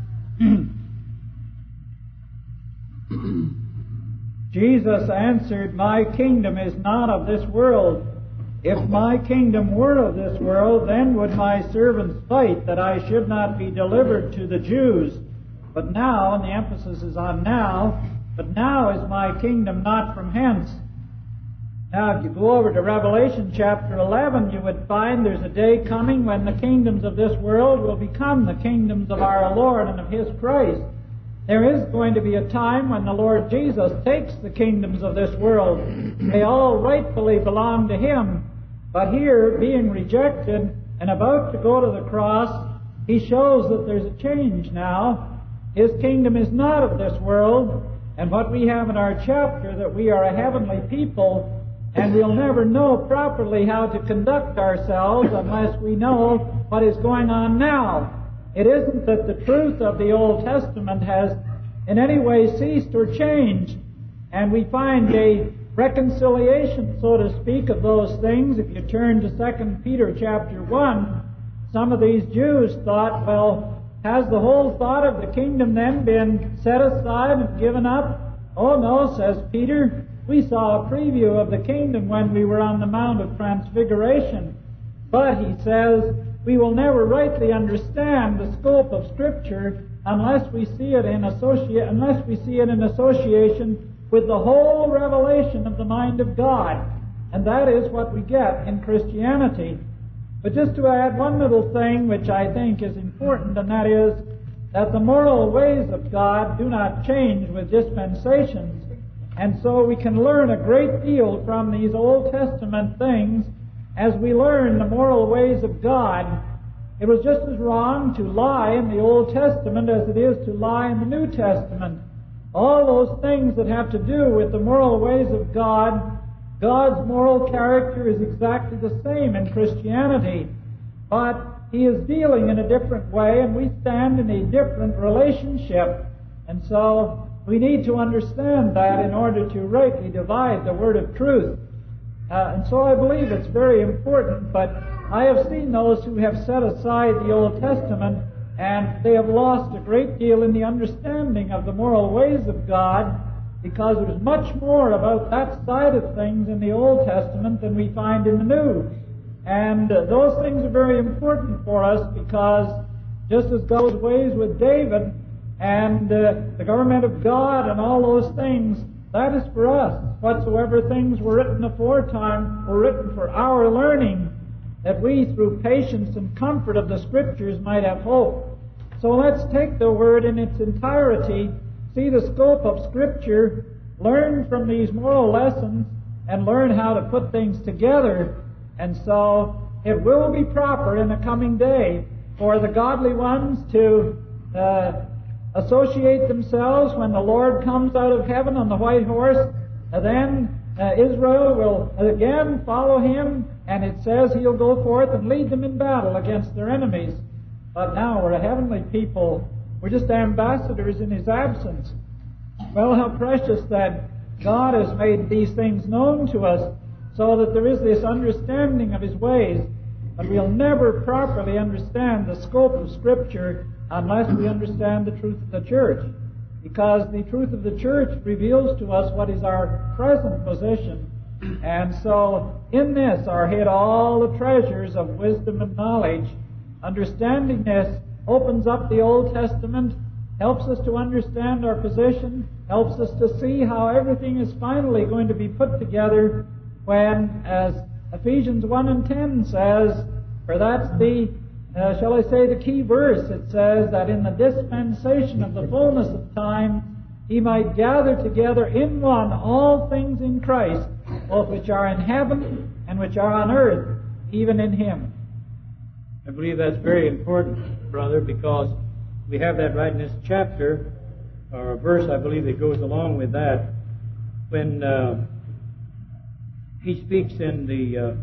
Jesus answered, "My kingdom is not of this world. If my kingdom were of this world, then would my servants fight that I should not be delivered to the Jews. But now," and the emphasis is on now, "but now is my kingdom not from hence." Now, if you go over to Revelation chapter 11, you would find there's a day coming when the kingdoms of this world will become the kingdoms of our Lord and of His Christ. There is going to be a time when the Lord Jesus takes the kingdoms of this world. They all rightfully belong to Him. But here, being rejected and about to go to the cross, He shows that there's a change now. His kingdom is not of this world. And what we have in our chapter, that we are a heavenly people, and we'll never know properly how to conduct ourselves unless we know what is going on now. It isn't that the truth of the Old Testament has in any way ceased or changed, and we find a reconciliation, so to speak, of those things. If you turn to 2 Peter chapter 1, some of these Jews thought, well, has the whole thought of the kingdom then been set aside and given up? Oh no, says Peter, we saw a preview of the kingdom when we were on the Mount of Transfiguration. But, he says, we will never rightly understand the scope of Scripture unless we see it in association with the whole revelation of the mind of God. And that is what we get in Christianity. But just to add one little thing which I think is important, and that is that the moral ways of God do not change with dispensations. And so we can learn a great deal from these Old Testament things as we learn the moral ways of God. It was just as wrong to lie in the Old Testament as it is to lie in the New Testament. All those things that have to do with the moral ways of God, God's moral character is exactly the same in Christianity. But He is dealing in a different way, and we stand in a different relationship. And so we need to understand that in order to rightly divide the word of truth. And so I believe it's very important, but I have seen those who have set aside the Old Testament, and they have lost a great deal in the understanding of the moral ways of God, because there's much more about that side of things in the Old Testament than we find in the New. And those things are very important for us, because just as God's ways with David and the government of God and all those things, that is for us. Whatsoever things were written aforetime were written for our learning, that we through patience and comfort of the Scriptures might have hope. So let's take the Word in its entirety, see the scope of Scripture, learn from these moral lessons, and learn how to put things together. And so it will be proper in the coming day for the godly ones to associate themselves when the Lord comes out of heaven on the white horse. Then Israel will again follow Him, and it says He'll go forth and lead them in battle against their enemies. But now we're a heavenly people. We're just ambassadors in His absence. Well, how precious that God has made these things known to us, so that there is this understanding of His ways. But we'll never properly understand the scope of Scripture unless we understand the truth of the church. Because the truth of the church reveals to us what is our present position. And so in this are hid all the treasures of wisdom and knowledge. Understanding this opens up the Old Testament helps us to understand our position, helps us to see how everything is finally going to be put together when, as Ephesians 1 and 10 says, for that's the, shall I say, the key verse. It says that in the dispensation of the fullness of time, He might gather together in one all things in Christ, both which are in heaven and which are on earth, even in Him. I believe that's very important, brother, because we have that right in this chapter, or a verse, I believe, that goes along with that. When he speaks in the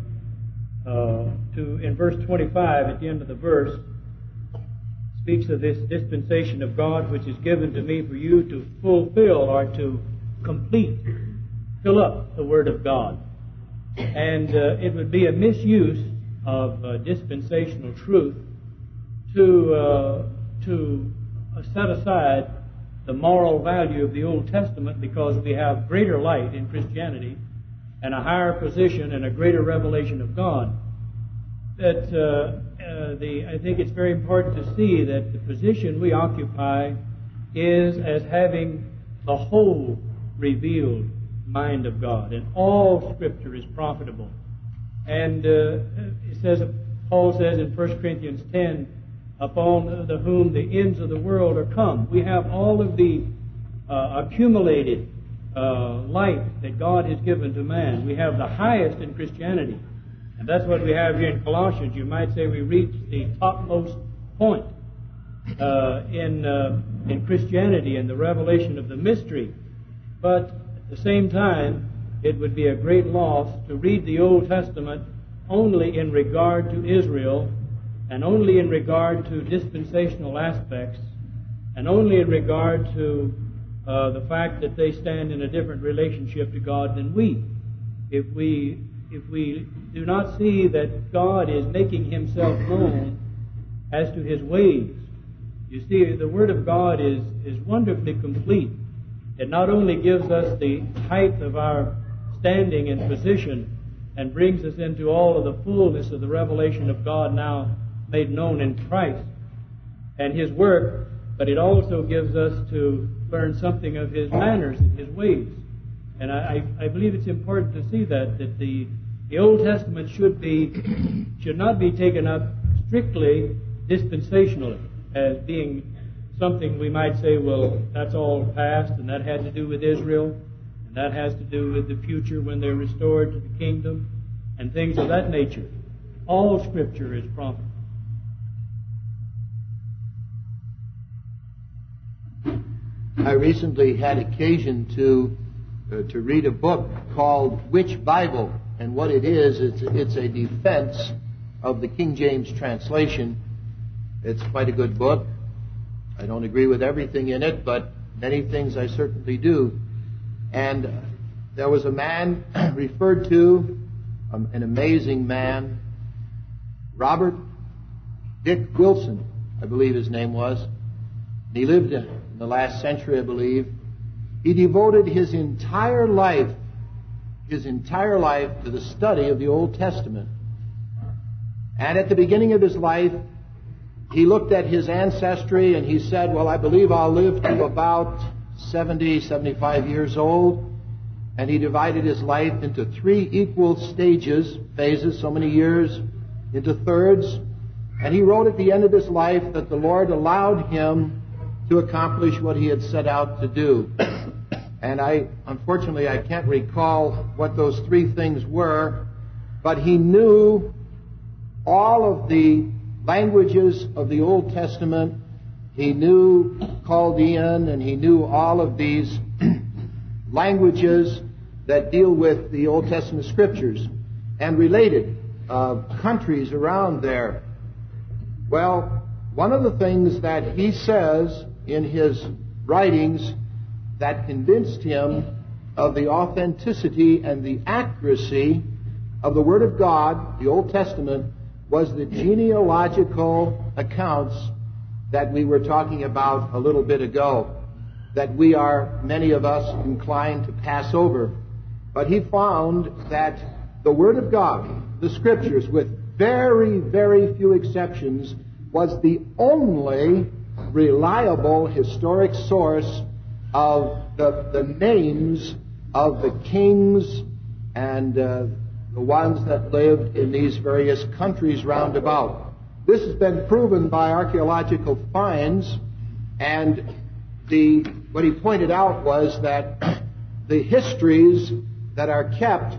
in verse 25, at the end of the verse, speaks of this dispensation of God which is given to me for you to fulfill or to complete, fill up the Word of God. And it would be a misuse of dispensational truth to set aside the moral value of the Old Testament because we have greater light in Christianity and a higher position and a greater revelation of God. That I think it's very important to see that the position we occupy is as having the whole revealed mind of God, and all Scripture is profitable. And it says, Paul says in 1 Corinthians 10, upon whom the ends of the world are come. We have all of the accumulated light that God has given to man. We have the highest in Christianity. And that's what we have here in Colossians. You might say we reached the topmost point in Christianity and the revelation of the mystery. But at the same time, it would be a great loss to read the Old Testament only in regard to Israel, and only in regard to dispensational aspects, and only in regard to the fact that they stand in a different relationship to God than we. If we do not see that God is making Himself known as to His ways, you see, the Word of God is wonderfully complete. It not only gives us the height of our standing and position and brings us into all of the fullness of the revelation of God now made known in Christ and His work, but it also gives us to learn something of His manners and His ways. And I believe it's important to see that the Old Testament should not be taken up strictly dispensationally as being something we might say, well, that's all past, and that had to do with Israel, and that has to do with the future when they're restored to the kingdom, and things of that nature. All Scripture is profitable. I recently had occasion to read a book called Which Bible? And what it is, it's a defense of the King James translation. It's quite a good book. I don't agree with everything in it, but many things I certainly do. And there was a man referred to, an amazing man, Robert Dick Wilson, I believe his name was. He lived in the last century, I believe. He devoted his entire life to the study of the Old Testament. And at the beginning of his life, he looked at his ancestry and he said, well, I believe I'll live to about 70, 75 years old. And he divided his life into 3 equal phases, so many years, into thirds. And he wrote at the end of his life that the Lord allowed him to accomplish what he had set out to do. And unfortunately, I can't recall what those 3 things were, but he knew all of the languages of the Old Testament. He knew Chaldean, and he knew all of these languages that deal with the Old Testament Scriptures and related countries around there. Well, one of the things that he says in his writings that convinced him of the authenticity and the accuracy of the Word of God, the Old Testament, was the genealogical accounts that we were talking about a little bit ago, that we are, many of us, inclined to pass over. But he found that the Word of God, the Scriptures, with very, very few exceptions, was the only reliable historic source of the names of the kings and the ones that lived in these various countries round about. This has been proven by archaeological finds, and what he pointed out was that the histories that are kept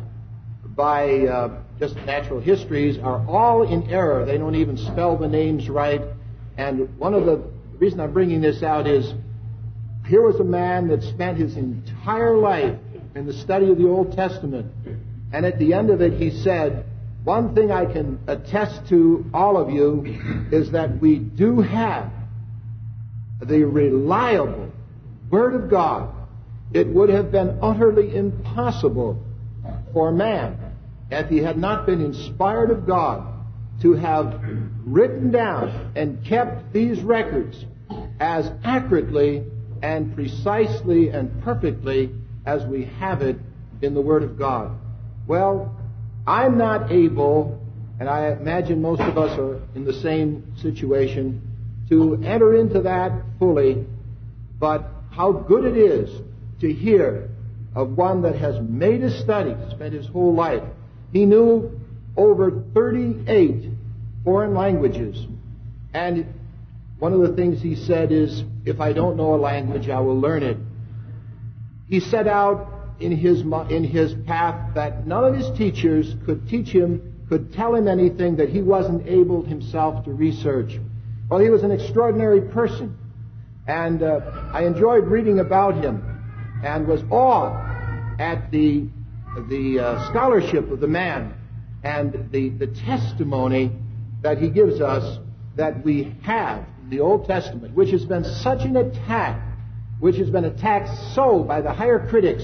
by just natural histories are all in error. They don't even spell the names right. And one of the reason I'm bringing this out is here was a man that spent his entire life in the study of the Old Testament. And at the end of it, he said, one thing I can attest to all of you is that we do have the reliable Word of God. It would have been utterly impossible for man, if he had not been inspired of God, to have written down and kept these records as accurately and precisely and perfectly as we have it in the Word of God. Well, I'm not able, and I imagine most of us are in the same situation, to enter into that fully, but how good it is to hear of one that has made a study, spent his whole life. He knew over 38 foreign languages. And one of the things he said is, if I don't know a language, I will learn it. He set out in his path that none of his teachers could teach him, could tell him anything that he wasn't able himself to research. Well, he was an extraordinary person. And I enjoyed reading about him and was awed at the scholarship of the man and the testimony that he gives us that we have in the Old Testament, which has been such an attack, which has been attacked so by the higher critics,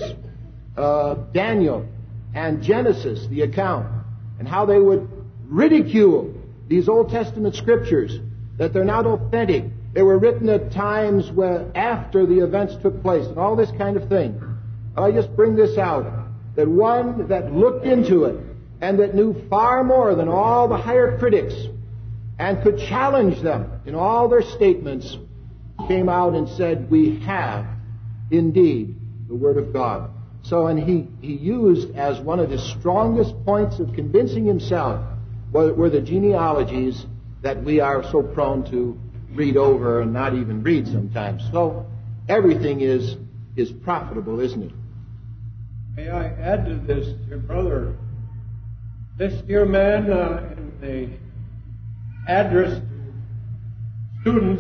Daniel and Genesis, the account, and how they would ridicule these Old Testament scriptures, that they're not authentic. They were written at times where after the events took place, and all this kind of thing. I just bring this out, that one that looked into it and that knew far more than all the higher critics and could challenge them in all their statements, came out and said, we have indeed the Word of God. So, and he used as one of his strongest points of convincing himself were the genealogies that we are so prone to read over and not even read sometimes. So everything is profitable, isn't it? May I add to this, dear brother? This dear man in the address to students,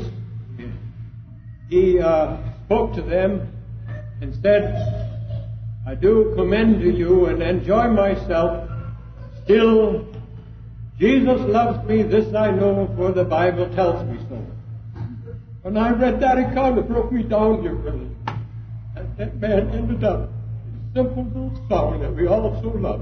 he spoke to them and said, I do commend to you and enjoy myself. Still, Jesus loves me, this I know, for the Bible tells me so. When I read that, it kind of broke me down, dear brother. And that man ended up in a simple little song that we all so love.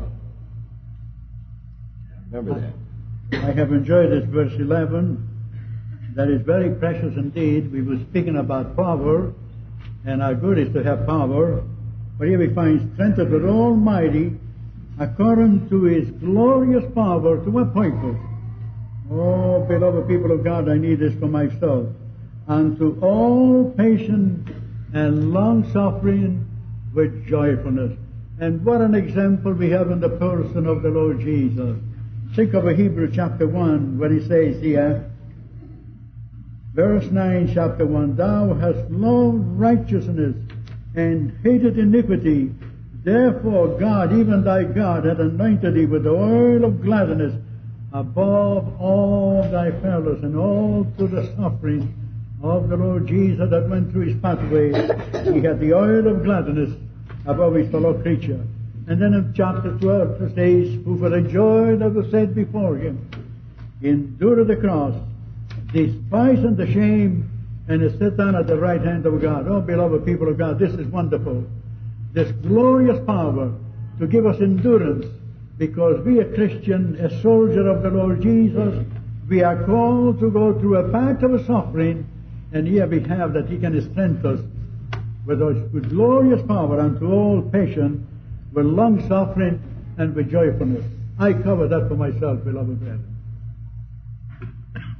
Remember that. I have enjoyed this verse 11. That is very precious indeed. We were speaking about power, and how good it is to have power. But here we find strength of the Almighty according to His glorious power to appoint us. Oh, beloved people of God, I need this for myself. And to all patience and long-suffering with joyfulness. And what an example we have in the person of the Lord Jesus. Think of Hebrews chapter 1, where he says here, verse 9, chapter 1, Thou hast loved righteousness and hated iniquity. Therefore God, even thy God, hath anointed thee with the oil of gladness above all thy fellows, and all through the suffering of the Lord Jesus that went through his pathway, he had the oil of gladness above his fellow creature. And then in chapter 12 it says, Who for the joy that was set before him endured the cross, despising the shame, and is set down at the right hand of God. Oh, beloved people of God, this is wonderful. This glorious power to give us endurance, because we are Christian, a soldier of the Lord Jesus. We are called to go through a path of suffering, and here we have that he can strengthen us with glorious power unto all patience, with long suffering, and with joyfulness. I cover that for myself, beloved brethren.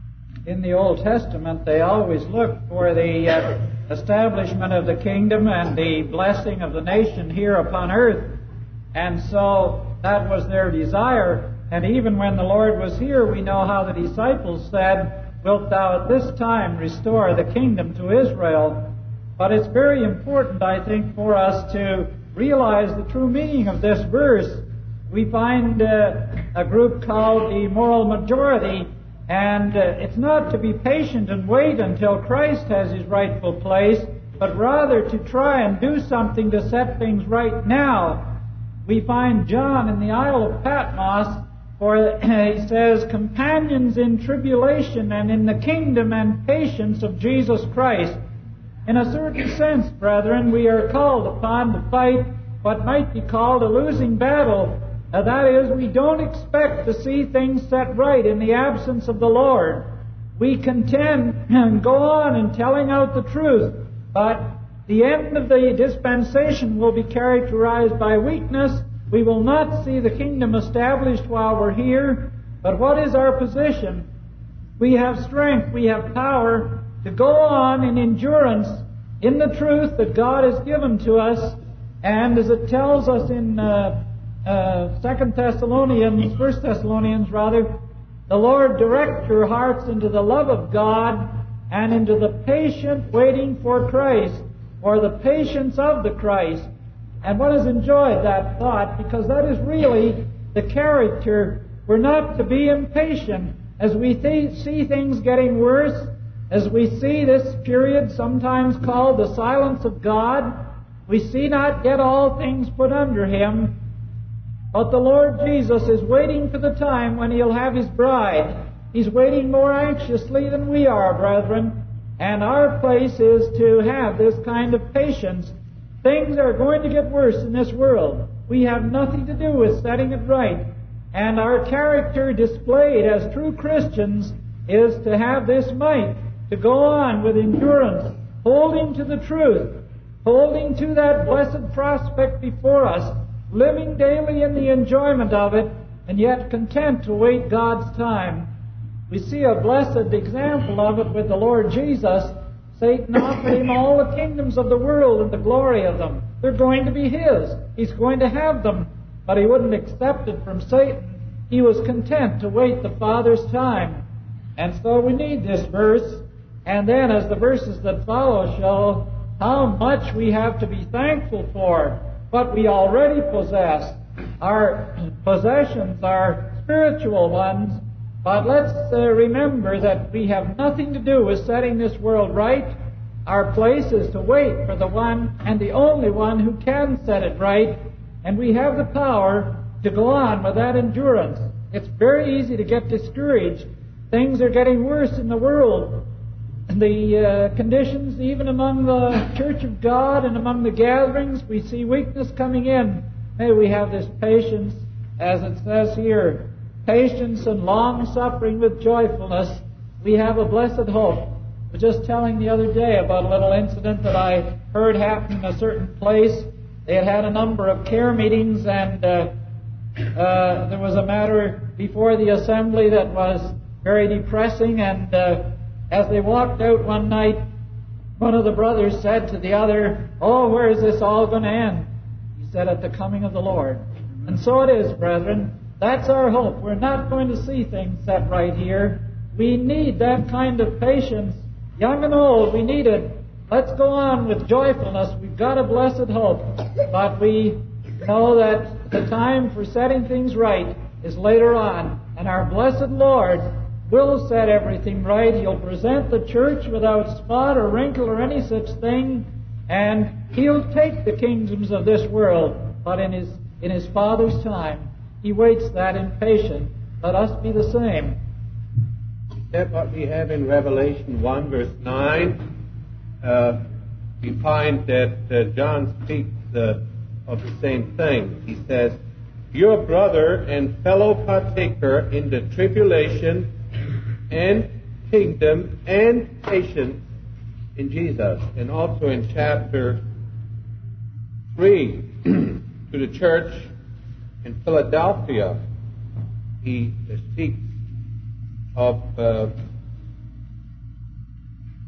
in the Old Testament, they always looked for the establishment of the kingdom and the blessing of the nation here upon earth. And so that was their desire. And even when the Lord was here, we know how the disciples said, "Wilt thou at this time restore the kingdom to Israel?" But it's very important, I think, for us to realize the true meaning of this verse. We find a group called the moral majority, and it's not to be patient and wait until Christ has his rightful place, but rather to try and do something to set things right now. We find John in the Isle of Patmos, for he says, "companions in tribulation and in the kingdom and patience of Jesus Christ." In a certain sense, brethren, we are called upon to fight what might be called a losing battle. That is, we don't expect to see things set right in the absence of the Lord. We contend and go on in telling out the truth, but the end of the dispensation will be characterized by weakness. We will not see the kingdom established while we're here. But what is our position? We have strength, we have power to go on in endurance in the truth that God has given to us. And as it tells us in 1 Thessalonians, the Lord direct your hearts into the love of God and into the patient waiting for Christ, or the patience of the Christ. And one has enjoyed that thought, because that is really the character. We're not to be impatient as we see things getting worse, as we see this period sometimes called the silence of God. We see not yet all things put under Him, but the Lord Jesus is waiting for the time when He'll have His bride. He's waiting more anxiously than we are, brethren, and our place is to have this kind of patience. Things are going to get worse in this world. We have nothing to do with setting it right. And our character displayed as true Christians is to have this might, to go on with endurance, holding to the truth, holding to that blessed prospect before us, living daily in the enjoyment of it, and yet content to wait God's time. We see a blessed example of it with the Lord Jesus. Satan offered Him all the kingdoms of the world and the glory of them. They're going to be His. He's going to have them. But He wouldn't accept it from Satan. He was content to wait the Father's time. And so we need this verse. And then, as the verses that follow show, how much we have to be thankful for what we already possess. Our possessions are spiritual ones, but let's remember that we have nothing to do with setting this world right. Our place is to wait for the one and the only one who can set it right, and we have the power to go on with that endurance. It's very easy to get discouraged. Things are getting worse in the world. The conditions, even among the Church of God and among the gatherings, we see weakness coming in. May we have this patience, as it says here, patience and long-suffering with joyfulness. We have a blessed hope. I was just telling the other day about a little incident that I heard happen in a certain place. They had a number of care meetings, and there was a matter before the assembly that was very depressing, and as they walked out one night, one of the brothers said to the other, "Oh, where is this all going to end?" He said, "At the coming of the Lord." And so it is, brethren. That's our hope. We're not going to see things set right here. We need that kind of patience. Young and old, we need it. Let's go on with joyfulness. We've got a blessed hope. But we know that the time for setting things right is later on. And our blessed Lord will set everything right. He'll present the church without spot or wrinkle or any such thing. And He'll take the kingdoms of this world. But in His Father's time, He waits that in patience. Let us be the same. Is that what we have in Revelation 1, verse 9? We find that John speaks of the same thing. He says, "Your brother and fellow partaker in the tribulation and kingdom and patience in Jesus." And also in chapter 3, to the church in Philadelphia, he speaks of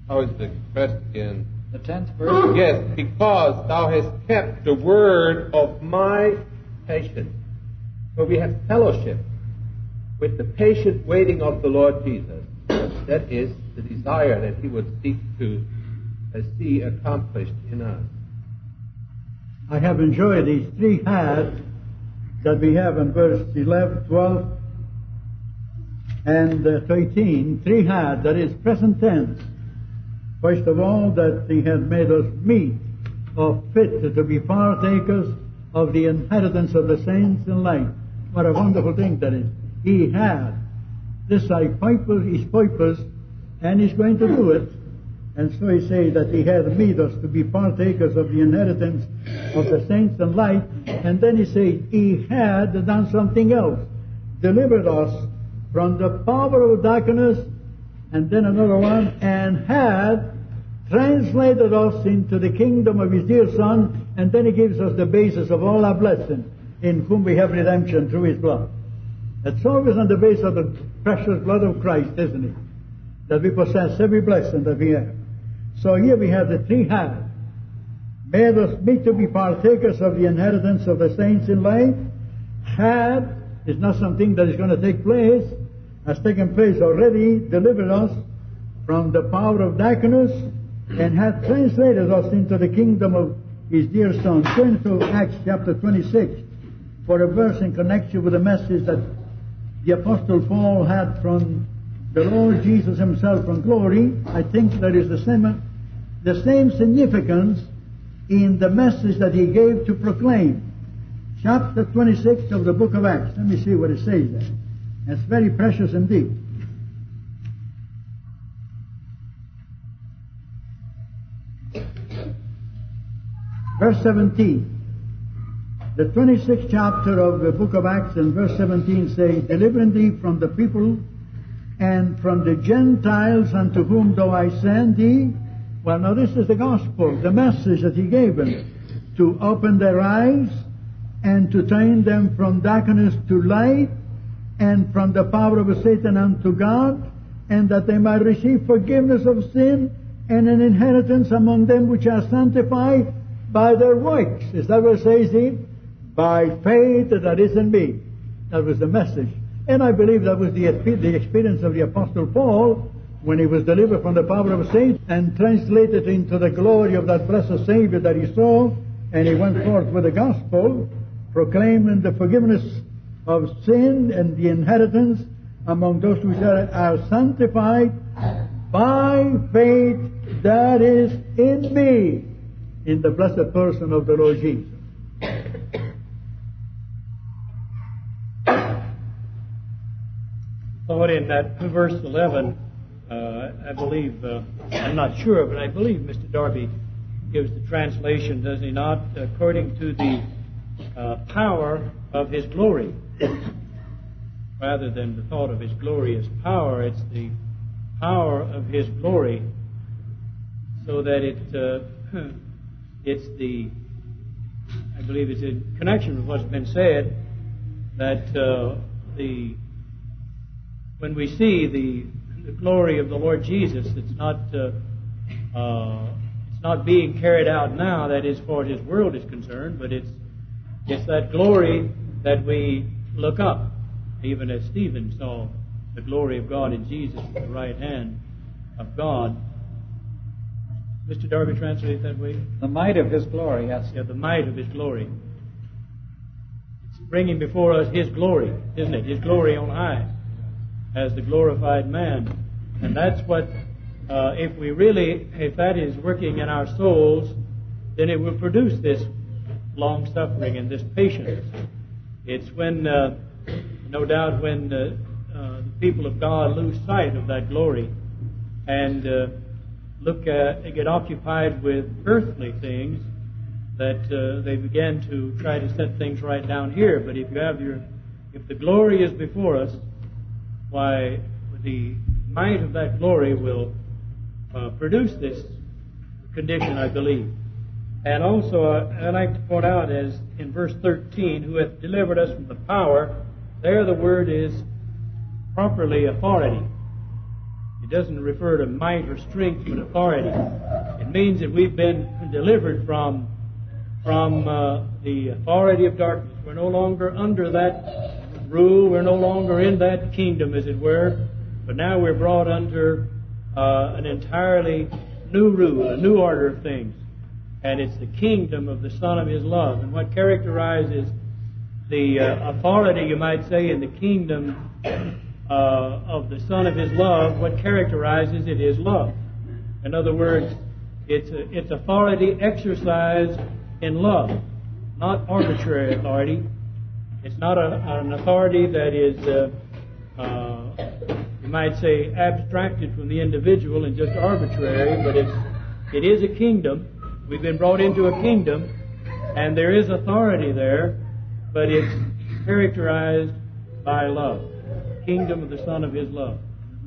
how is it expressed again? The 10th verse. Yes, because thou hast kept the word of my patience. So we have fellowship with the patient waiting of the Lord Jesus. That is the desire that he would seek to see accomplished in us. I have enjoyed these three had that we have in verse 11, 12, and 13. Three had, that is present tense. First of all, that he had made us meet or fit to be partakers of the inheritance of the saints in light. What a wonderful thing that is. He had. This is purpose, and he's going to do it. And so he says that he had made us to be partakers of the inheritance of the saints in light. And then he says he had done something else. Delivered us from the power of darkness. And then another one. And had translated us into the kingdom of his dear Son. And then he gives us the basis of all our blessing, in whom we have redemption through his blood. It's always on the basis of the precious blood of Christ, isn't it? That we possess every blessing that we have. So here we have the three had. Made us meet to be partakers of the inheritance of the saints in light. Had is not something that is going to take place. Has taken place already. Delivered us from the power of darkness. And had translated us into the kingdom of his dear Son. Turn to Acts chapter 26 for a verse in connection with the message that the Apostle Paul had from the Lord Jesus himself from glory. I think there is the same significance in the message that he gave to proclaim. Chapter 26 of the book of Acts. Let me see what it says there. It's very precious indeed. Verse 17. The 26th chapter of the book of Acts and verse 17 says, delivering thee from the people and from the Gentiles unto whom do I send thee. Well, now this is the gospel, the message that he gave them, to open their eyes and to turn them from darkness to light and from the power of Satan unto God, and that they might receive forgiveness of sin and an inheritance among them which are sanctified by their works. Is that what it says here? By faith that is in me. That was the message. And I believe that was the experience of the Apostle Paul when he was delivered from the power of Satan and translated into the glory of that blessed Savior that he saw. And he went forth with the gospel, proclaiming the forgiveness of sin and the inheritance among those who are sanctified by faith that is in me, in the blessed person of the Lord Jesus. Thought in that verse 11, I believe, I'm not sure, but I believe Mr. Darby gives the translation, does he not, according to the power of his glory. Rather than the thought of his glorious power, it's the power of his glory, so that it's the, I believe it's in connection with what's been said, that when we see the glory of the Lord Jesus, it's not being carried out now, that is, for his world is concerned, but it's that glory that we look up, even as Stephen saw the glory of God in Jesus at the right hand of God. Mr. Darby, translate it that way? The might of his glory, yes. Yeah, the might of his glory. It's bringing before us his glory, isn't it? His glory on high as the glorified man. And that's what, if that is working in our souls, then it will produce this long suffering and this patience. It's when, no doubt, when the people of God lose sight of that glory and get occupied with earthly things, that they begin to try to set things right down here. But if the glory is before us, why, the might of that glory will produce this condition, I believe. And also, I like to point out, as in verse 13, who hath delivered us from the power, there the word is properly authority. It doesn't refer to might or strength, but authority. It means that we've been delivered from the authority of darkness. We're no longer under that rule. We're no longer in that kingdom, as it were. But now we're brought under an entirely new rule, a new order of things. And it's the kingdom of the Son of His love. And what characterizes the authority, you might say, in the kingdom of the Son of His love, what characterizes it is love. In other words, it's authority exercised in love, not arbitrary authority. It's not an authority that is, you might say, abstracted from the individual and just arbitrary, but it is a kingdom. We've been brought into a kingdom, and there is authority there, but it's characterized by love. Kingdom of the Son of His love.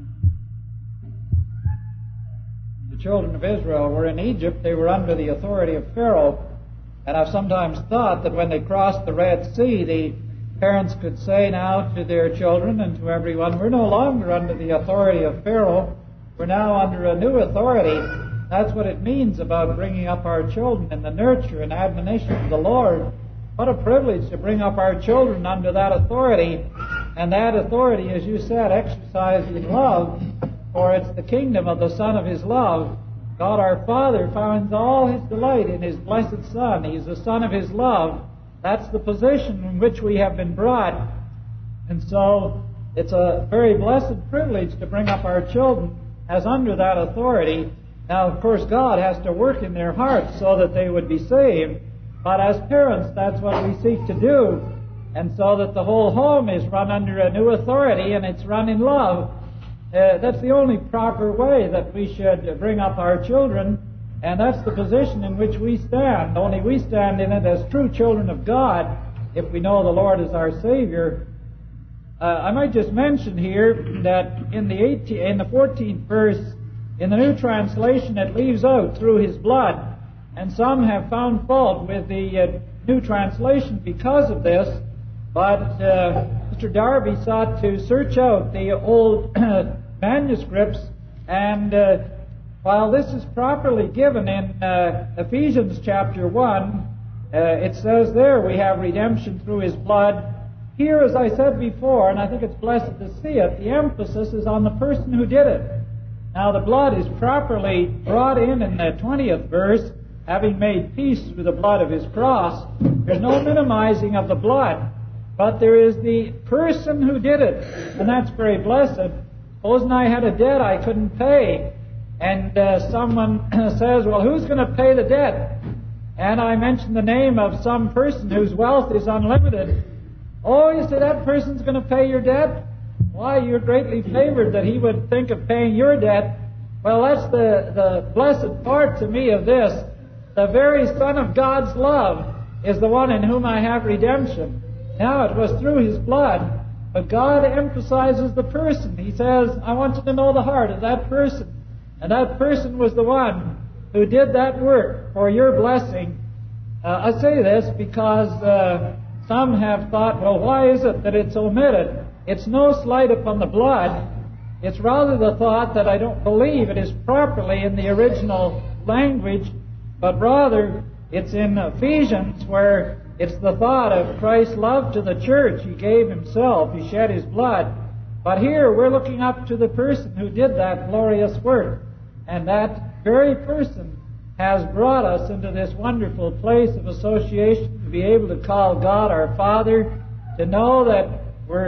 The children of Israel were in Egypt. They were under the authority of Pharaoh. And I've sometimes thought that when they crossed the Red Sea, the parents could say now to their children and to everyone, we're no longer under the authority of Pharaoh. We're now under a new authority. That's what it means about bringing up our children in the nurture and admonition of the Lord. What a privilege to bring up our children under that authority. And that authority, as you said, exercised in love, for it's the kingdom of the Son of His love. God our Father finds all His delight in His blessed Son. He's the Son of His love. That's the position in which we have been brought. And so it's a very blessed privilege to bring up our children as under that authority. Now, of course, God has to work in their hearts so that they would be saved. But as parents, that's what we seek to do. And so that the whole home is run under a new authority and it's run in love. That's the only proper way that we should bring up our children, and that's the position in which we stand. Only we stand in it as true children of God if we know the Lord is our Savior. I might just mention here that in the 14th verse, in the New Translation, it leaves out through His blood, and some have found fault with the New Translation because of this, but Mr. Darby sought to search out the old manuscripts, and while this is properly given in Ephesians chapter 1, it says there we have redemption through His blood. Here, as I said before, and I think it's blessed to see it, the emphasis is on the person who did it. Now, the blood is properly brought in the 20th verse, having made peace through the blood of His cross. There's no minimizing of the blood, but there is the person who did it, and that's very blessed. Supposing I had a debt I couldn't pay, and someone says, well, who's going to pay the debt? And I mention the name of some person whose wealth is unlimited. Oh, you say that person's going to pay your debt? Why, you're greatly favored that he would think of paying your debt. Well, that's the blessed part to me of this. The very Son of God's love is the one in whom I have redemption. Now, it was through His blood. But God emphasizes the person. He says, I want you to know the heart of that person. And that person was the one who did that work for your blessing. I say this because some have thought, well, why is it that it's omitted? It's no slight upon the blood. It's rather the thought that I don't believe it is properly in the original language, but rather it's in Ephesians where it's the thought of Christ's love to the church. He gave Himself. He shed His blood. But here we're looking up to the person who did that glorious work. And that very person has brought us into this wonderful place of association to be able to call God our Father, to know that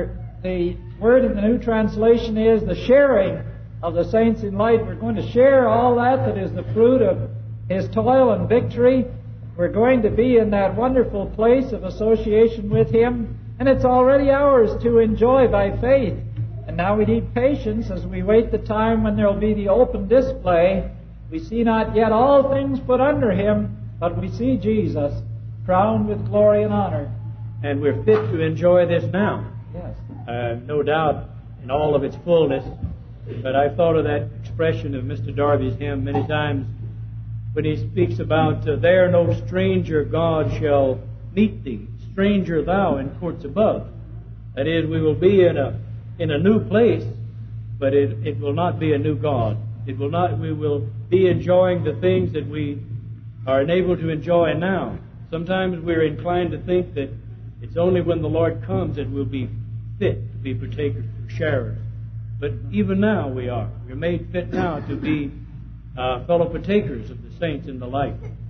the word in the New Translation is the sharing of the saints in light. We're going to share all that is the fruit of His toil and victory. We're going to be in that wonderful place of association with Him, and it's already ours to enjoy by faith. And now we need patience as we wait the time when there will be the open display. We see not yet all things put under Him, but we see Jesus crowned with glory and honor. And we're fit to enjoy this now. Yes. No doubt in all of its fullness. But I've thought of that expression of Mr. Darby's hymn many times, when he speaks about, there no stranger God shall meet thee, stranger thou in courts above. That is, we will be in a new place, but it will not be a new God. It will not. We will be enjoying the things that we are unable to enjoy now. Sometimes we're inclined to think that it's only when the Lord comes that we'll be fit to be partakers or sharers. But even now we are. We're made fit now to be fellow partakers of the saints in the light.